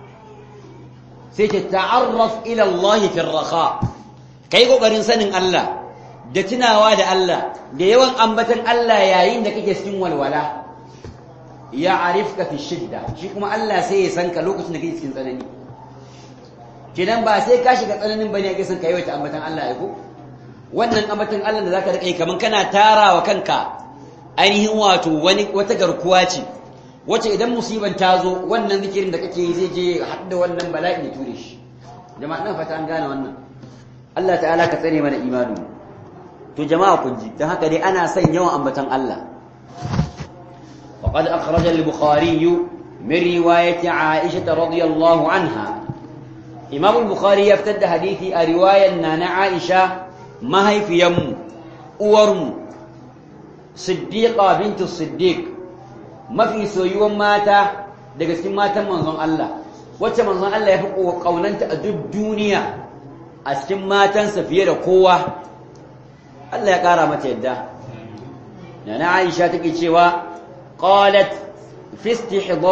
sai ka ta'arraf ila Allah fi ar-raha kai kokarin sanin Allah da tunawa da Allah da yawan ambatan Allah yayin da kake cikin walwala ya arifka fi shidda shi kuma Allah sai ya san ka lokacin da kake cikin tsanani kidan ba sai ka shiga tsananin bane kake san ka yawaita ambatan Allah ya ko wannan ambatan Allah da zaka rika yi kaman kana tarawa kanka ainihin wato wata garkuwa ce wace idan musiban ta zo wannan zikirin da kake yi zai je hadda wannan bala'i ya ture shi jama'a ina fata an gane wannan Allah ta'ala ka tsare mana imani to jama'a kun ji dan haka dai ana son yawan ambatan Allah faqad akhraja al-bukhari min riwayati Aisha radhiyallahu anha Imam al-Bukhari ya fitar da hadisi a riwayar nana Aisha mahaifiyanmu uwarmu Siddiqa bintu Siddiq mafi soyuwan mata daga cikin matan manzon Allah wacce manzon Allah ya fi kaunanta a duk duniya a cikin matansa fiye da kowa Allah ya kara mata yadda nana Aisha take cewa qalat fi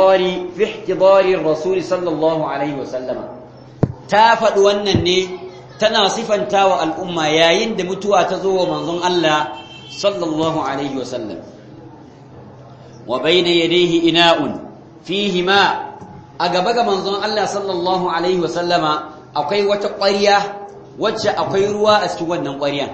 ihtidari rasul sallallahu alaihi wasallam ta faɗi wannan ne tana sifantawa al'umma yayin da mutuwa ta zo wa manzon Allah sallallahu alaihi wasallam wa bayna yadayhi ina'un fihi ma a gaba ga manzon Allah sallallahu alaihi wasallama akwai wata ƙwarya wacce akwai ruwa a cikin wannan ƙwaryan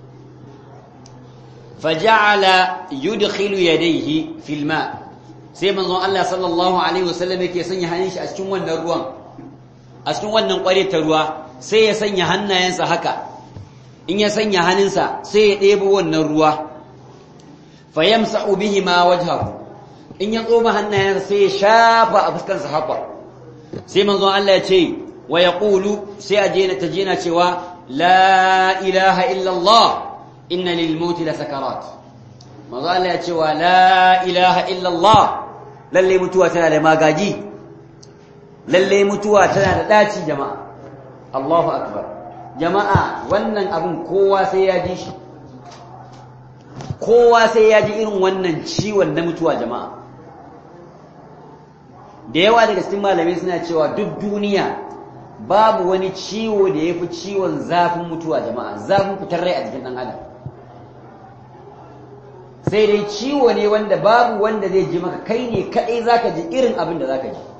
faja'ala yudkhilu yadayhi fil ma sai manzon Allah sallallahu alaihi wasallam yake sanya hannun shi a cikin wannan ruwan a cikin wannan ƙwarya ta ruwa sai ya sanya hannayensa haka in ya sanya hannunsa sai ya ɗebo wannan ruwa fayamsa'u bihima wajhahu in ya tsoma hannayensa sai ya shafa a fuskarsa haka sai manzon Allah ya ce wa yaqulu sai ajena tajina cewa la ilaha illa Allah inna lil mauti la sakarat manzon Allah ya ce wa la ilaha illa Allah lalle mutuwa tana da magaji lalle mutuwa tana da daci jama'a Allahu akbar jama'a wannan abun kowa sai ya ji shi kowa sai ya ji irin wannan ciwon na mutuwa jama'a da yawa daga cikin malamai suna cewa duk duniya babu wani ciwo da yafi ciwon zafin mutuwa jama'a zafin fitar rai a jikin dan adam sai dai ciwo ne wanda babu wanda zai ji maka kai ne kadai zaka ji irin abin da zaka ji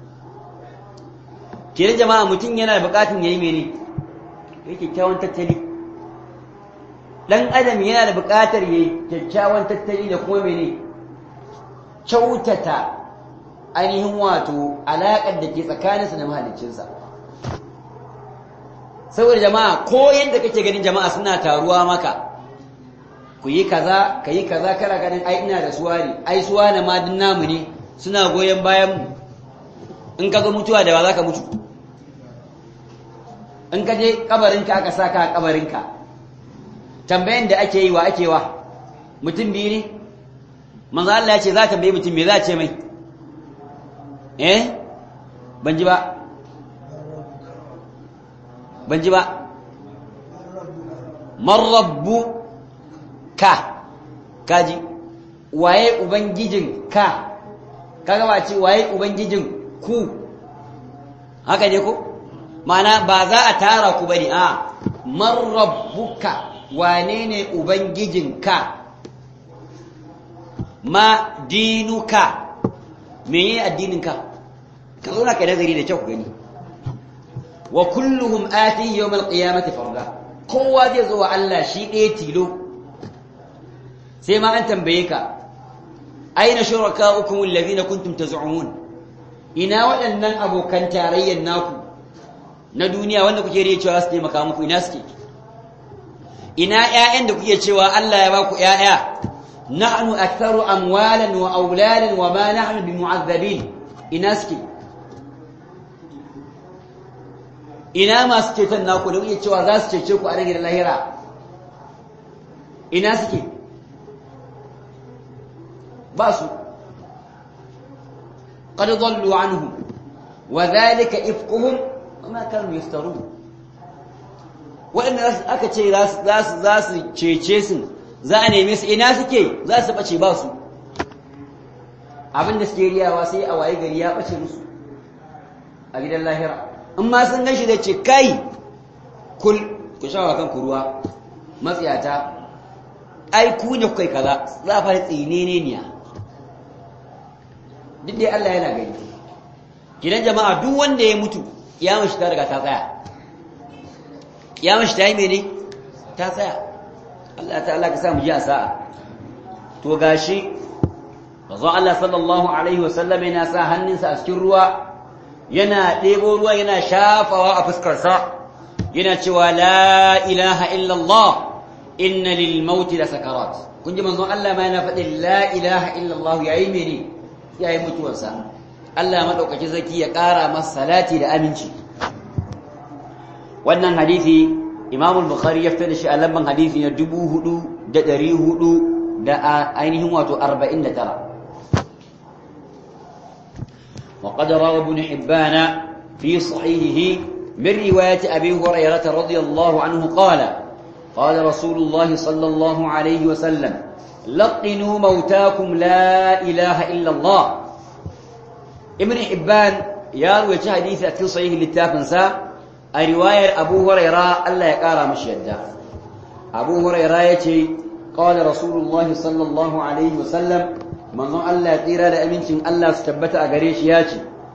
kenan jama'a mutum yana da bukatun yayi mene yake kyakkyawan tattali dan adam yana da bukatar yayi kyakkyawan tattali da kuma mene kyautata ainihin wato alaƙar da ke tsakaninsa da mahaliccinsa saboda jama'a ko yadda kake ganin jama'a suna taruwa maka ku yi kaza ka yi kaza kana ganin ai ina da suwari ai suwana ma din namu ne suna goyon bayan mu in ka ga mutuwa da ba za ka mutu in ka je kabarinka aka saka a kabarinka tambayan da ake yi wa ake wa mutum biyu ne manzo Allah ya ce za ta tambaye mutum me za a ce mai ban ji ba man rabbuka kaji waye ubangijin ka kaga ba ce waye ubangijin ku haka ne ko ma'ana ba za a tara ku bane a man rabbuka wane ne ubangijin ka ma dinuka meye addinin ka ka zo na kai nazari da kyau gani wa kulluhum atihi yawm alqiyamati farda kowa zai zo wa Allah shi ɗaya tilo sai ma an tambaye ka aina shurakaukum alladhina kuntum taz'umun ina waɗannan abokan tarayyan naku na duniya wanda kuke riya cewa su taimaka muku ina suke ina ƴaƴan da kuke cewa Allah ya ba ku ƴaƴa nahnu aktharu amwalan wa auladan wa ma nahnu bimu'azzabin ina suke ina masu ceton naku da kuke cewa za su cece ku a rage da lahira ina suke ba su qad dhallu anhum wa dhalika ifkuhum wama kanu yaftarun waɗanda aka ce za su cece su za a neme su ina suke za su bace ba su abinda suke riyawa sai a waye gari ya bace musu a gidan lahira in ma sun ganshi da ce kai ku shawa kanku ruwa matsiyata ai ku ne kai kaza za a fara tsinene niya duk dai Allah yana gani gidan jama'a duk wanda ya mutu ya mashi ta riga ta tsaya ya mashi ta yi mene ta tsaya Allah ta'ala ka sa mu ji a sa'a to gashi manzo Allah sallallahu alaihi wasallam yana sa hannunsa a cikin ruwa yana ɗebo ruwa yana shafawa a fuskarsa yana cewa la ilaha illallah inna lil mauti la sakarat kun ji manzon Allah ma yana faɗin la ilaha illallah yayi mene yayi mutuwarsa Allah madaukaki zaki ya ƙara masa salati da aminci wannan hadisi Imam al-Bukhari ya fitar da shi a lamban hadisi na 4400 da ainihin wato 49 وقد روى ابن حبان في صحيحه من رواية أبي هريرة رضي الله عنه قال قال رسول الله صلى الله عليه وسلم لقنوا موتاكم لا إله إلا الله ابن حبان يروي حديث في صحيح للتافنسا a riwayar Abu Huraira Allah ya kara mishi yadda Abu Huraira yace qala Rasulullahi sallallahu alaihi wasallam manzon Allah ya tsira da amincin Allah su tabbata a gare shi yace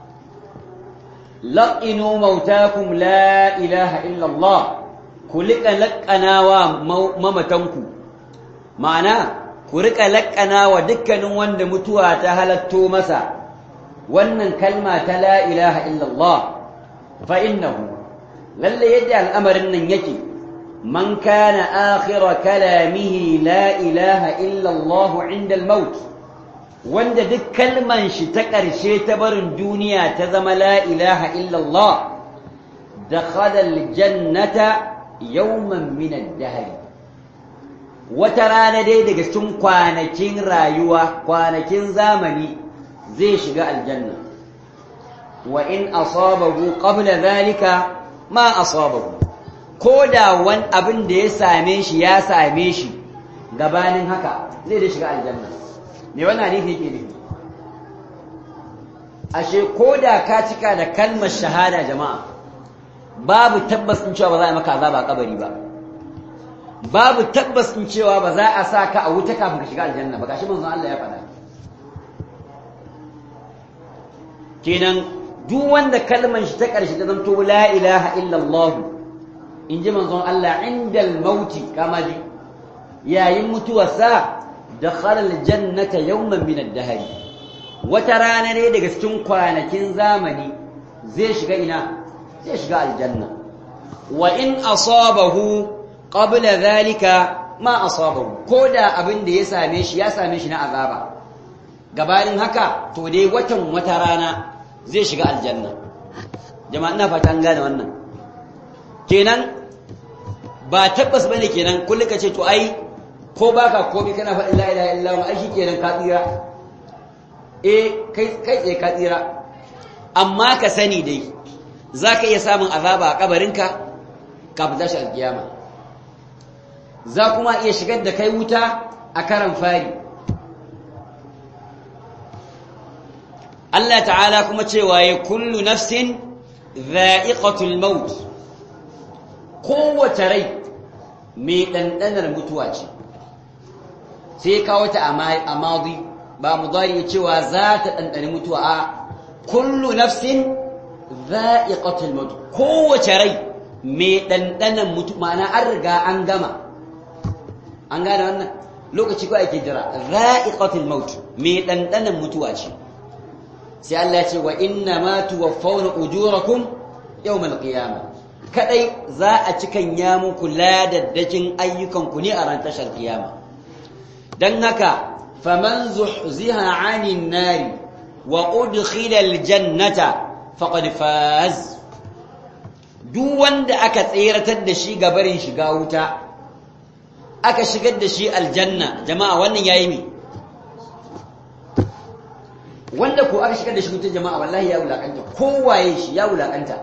laqinu mautakum la ilaha illa Allah ku liƙa laƙanawa mamatanku ma'ana ku riƙa laƙanawa dukkanin wanda mutuwa ta halatto masa wannan kalma ta la ilaha illallah fa innahu lalle yadda al'amarin nan yake man kana akhira kalamihi la ilaha illallah inda al-maut wanda duk kalman shi ta ƙarshe ta barin duniya ta zama la ilaha illallah dakhala al-jannata yawman min ad-dahr wata rana dai daga cikin kwanakin rayuwa kwanakin zamani zai shiga aljanna wa in asabahu qabla dhalika ma asabahu koda wani abin da ya same shi gabanin haka zai da shiga aljanna me wannan hadisi yake nufi ashe koda ka cika da kalmar shahada jama'a babu tabbas in cewa ba za a maka azaba a kabari ba babu tabbas in cewa ba za a sa ka a wuta kafin ka shiga aljanna ba gashi manzon Allah ya faɗa kenan duk wanda kalmar shi ta ƙarshe ta zanto la ilaha illallah in ji manzon Allah indal mauti kama ji yayin mutuwarsa dakhala aljannata yawman min ad-dahr wata rana ne daga cikin kwanakin zamani zai shiga ina zai shiga aljanna wa in asabahu qabla dhalika ma asabahu koda abin da ya same shi na azaba gabanin haka to dai wata rana zai shiga aljanna jama'a ina fata an gane wannan kenan ba tabbas bane kenan kullu kace to ai ko baka komai kana faɗin la ilaha illallah ai shikenan ka tsira kai tsaye ka tsira amma ka sani dai zaka iya samun azaba a kabarinka kafin tashi alkiyama za kuma iya shigar da kai wuta a karan fari Allah ta'ala kuma cewa ya kullu nafsin dha'iqatul maut kowace rai mai ɗanɗanar mutuwa ce sai kawo ta a madi ba mudari cewa za ta ɗanɗani mutuwa a kullu nafsin dha'iqatul maut kowace rai mai ɗanɗanar mutuwa ma'ana an riga an gama an gane wannan lokaci ko ake jira dha'iqatul maut mai ɗanɗanar mutuwa ce sai Allah ya ce wa inna ma tuwaffawna ujurakum yawmal qiyamah kadai za a cikan ya muku ladaddakin ayyukanku ne a ran tashar kiyama dan haka faman zuhziha 'anil nari wa udkhila aljannata faqad faz duk wanda aka tseratar da shi gabarin shiga wuta aka shigar da shi aljanna jama'a wannan yayi ne wanda ko aka shigar da shi wuta jama'a wallahi ya wulakanta kowaye shi ya wulakanta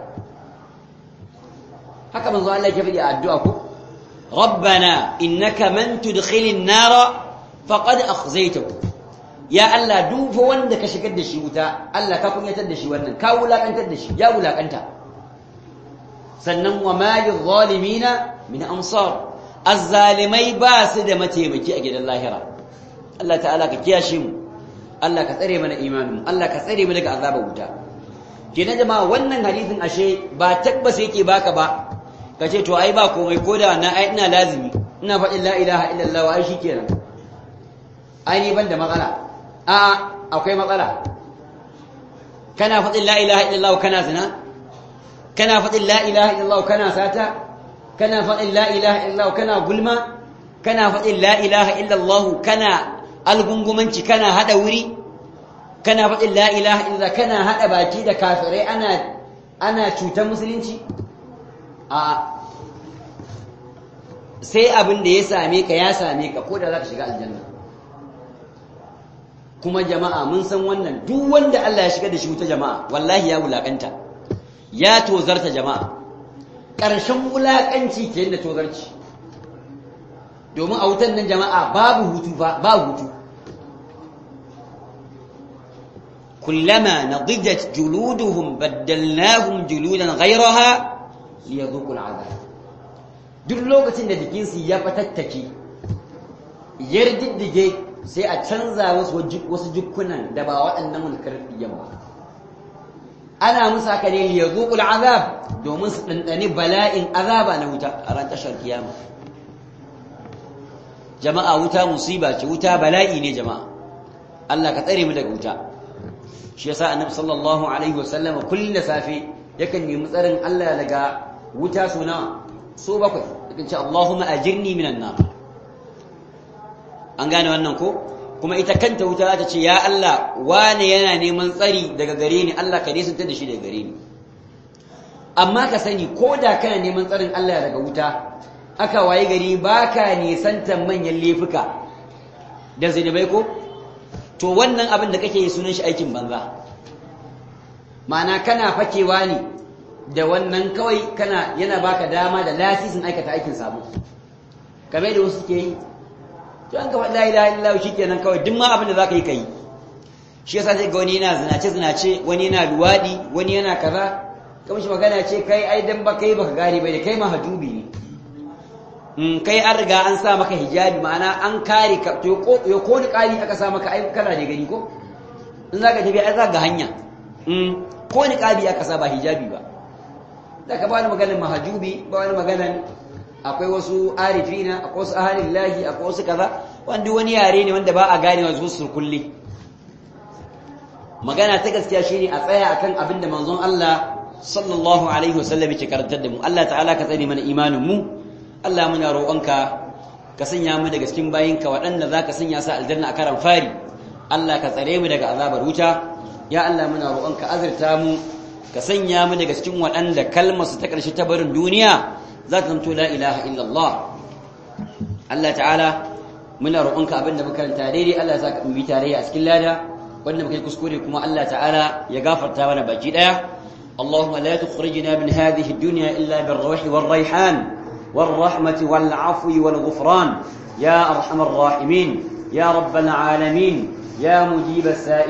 haka manzo Allah ya faɗi a addu'a ko rabbana innaka man tudkhilin nara faqad akhzaytahu ya Allah duk wanda ka shigar da shi wuta Allah ka kunyatar da shi wannan ka wulakantar da shi ya wulakanta sannan wa malil zalimina min ansar azzalimai ba su da mataimaki a gidan lahira Allah ta'ala ka kiyashe mu Allah ka tsare mana imanin Allah ka tsare mu daga azabar wuta kenan jama'a wannan hadisin ashe ba tabbas yake baka ba kace to ai ba komai koda na ai ina lazimi ina faɗin la ilaha illallah ai shikenan ai ni ban da matsala a akwai matsala kana faɗin la ilaha illallah kana zina kana faɗin la ilaha illallah kana sata kana faɗin la ilaha illallah kana gulma kana faɗin la ilaha illallah kana algungumanci kana hada wuri kana faɗin la ilaha illallah kana hada baki da kafirai ana cutar musulunci a sai abin da ya same ka ko da za ka shiga aljanna kuma jama'a mun san wannan duk wanda Allah ya shiga da shi wuta jama'a wallahi ya wulakanta ya tozarta jama'a ƙarshen wulakanci ke da tozarci domin a wutan nan jama'a babu hutu ba hutu kullama nadidat juluduhum baddalnahum juludan ghayraha liyadhuqul azab duk lokacin da jikinsu ya fatattake yardiddige sai a canza wasu jukkunan da ba waɗannan mulkar ba ana musu haka ne liyadhuqul azab domin su dandane bala'in azaba na wuta a ran tashar kiyama jama'a wuta musiba ce wuta bala'i ne jama'a Allah ka tsare mu daga wuta shi yasa annabi sallallahu alaihi wasallam kullun da safe yakan nemi tsarin Allah daga wuta so bakwai yakan ce Allahumma ajirni minan nar an gane wannan ko kuma ita kanta wuta za ta ce ya Allah wane yana neman tsari daga gare ni Allah ka nisanta da shi daga gare ni amma ka sani ko da kana neman tsarin Allah daga wuta aka waye gari baka nisantan manyan laifuka da zinubai ko to wannan abin da kake yi sunan shi aikin banza ma'ana kana fakewa ne da wannan kawai yana baka dama da lasisin aikata aikin sabo kamar da wasu ke yi to an gaba la ilaha illallah shikenan kawai duk ma abin da zaka yi kai shi yasa sai ga wani yana zinace wani yana luwadi wani yana kaza kamar shi magana ce kai ai dan ba kai baka gane bai da kai mahajubi ne kai an riga an sa maka hijabi ma'ana an kare ka to ko ni kari aka sa maka ai kana da gani ko in zaka tafi ai zaka ga hanya ko ni kari aka sa ba hijabi ba zaka ba ni maganar mahajubi ba wani maganar akwai wasu arifina akwai wasu ahlillahi akwai wasu kaza wanda wani yare ne wanda ba a gane wasu su kulli magana ta gaskiya shine a tsaya akan abin da manzon Allah sallallahu alaihi wasallam yake karantar da mu Allah ta'ala ka tsare mana imanin mu Allah muna roƙonka ka sanya mu daga cikin bayinka waɗanda zaka sanya su aljanna a karan fari Allah ka tsare mu daga azabar wuta ya Allah muna roƙonka azurta mu ka sanya mu daga cikin waɗanda kalmar su ta ƙarshe ta barin duniya za ta zanto la ilaha illallah Allah ta'ala muna roƙonka abinda muka karanta daidai Allah ya saka mu bi tarayya a cikin lada wanda muka yi kuskure kuma Allah ta'ala ya gafarta mana baki daya Allahumma la tukhrijna min hadhihi ad-dunya illa bir-ruhi war-rayhan والرحمة والعفو والغفران يا أرحم الراحمين يا رب العالمين يا مجيب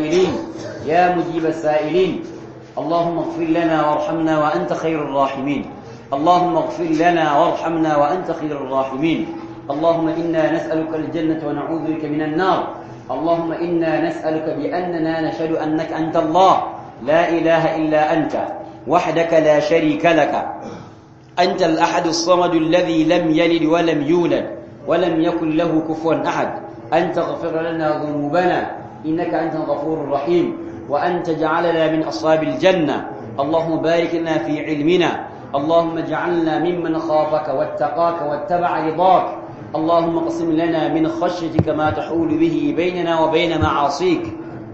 السائلين اللهم اغفر لنا وارحمنا وأنت خير الراحمين اللهم اغفر لنا وارحمنا وأنت خير الراحمين اللهم إنا نسألك الجنة ونعوذ بك من النار اللهم إنا نسألك بأننا نشهد أنك أنت الله لا إله إلا أنت وحدك لا شريك لك أنت الأحد الصمد الذي لم يلد ولم يولد ولم يكن له كفوا أحد أن تغفر لنا ذنوبنا إنك أنت الغفور الرحيم وأن تجعلنا من أصحاب الجنة اللهم بارك لنا في علمنا اللهم اجعلنا ممن خافك واتقاك واتبع رضاك اللهم اقسم لنا من خشيتك ما تحول به بيننا وبين معاصيك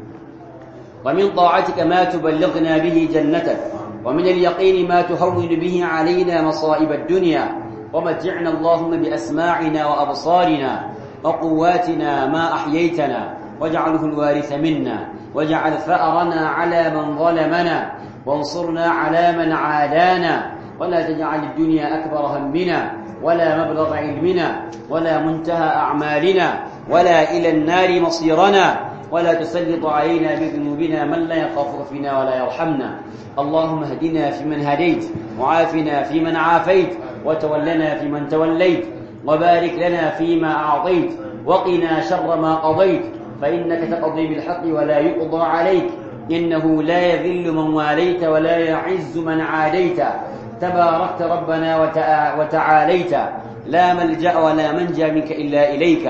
ومن طاعتك ما تبلغنا به جنتك ومن اليقين ما تهون به علينا مصائب الدنيا ومتعنا اللهم بأسماعنا وأبصارنا وقواتنا ما أحييتنا واجعله الوارث منا واجعل ثأرنا على من ظلمنا وانصرنا على من عادانا ولا تجعل الدنيا أكبر همنا ولا مبلغ علمنا ولا منتهى أعمالنا ولا إلى النار مصيرنا ولا تسلط علينا بذنوبنا من لا يخافك فينا ولا يرحمنا اللهم اهدنا فيمن هديت وعافنا فيمن عافيت وتولنا فيمن توليت وبارك لنا فيما أعطيت وقنا شر ما قضيت فإنك تقضي بالحق ولا يقضى عليك إنه لا يذل من واليت ولا يعز من عاديت تباركت ربنا وتعاليت لا ملجأ ولا منجا منك إلا إليك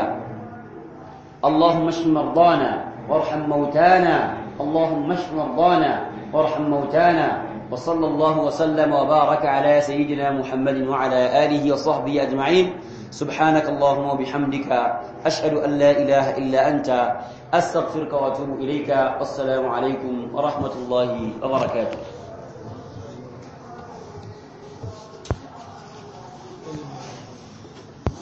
اللهم اشف مرضانا وارحم موتانا اللهم اشف مرضانا وارحم موتانا وصلى الله وسلم وبارك على سيدنا محمد وعلى آله وصحبه أجمعين سبحانك اللهم وبحمدك أشهد أن لا إله إلا أنت أستغفرك وأتوب إليك والسلام عليكم ورحمة الله وبركاته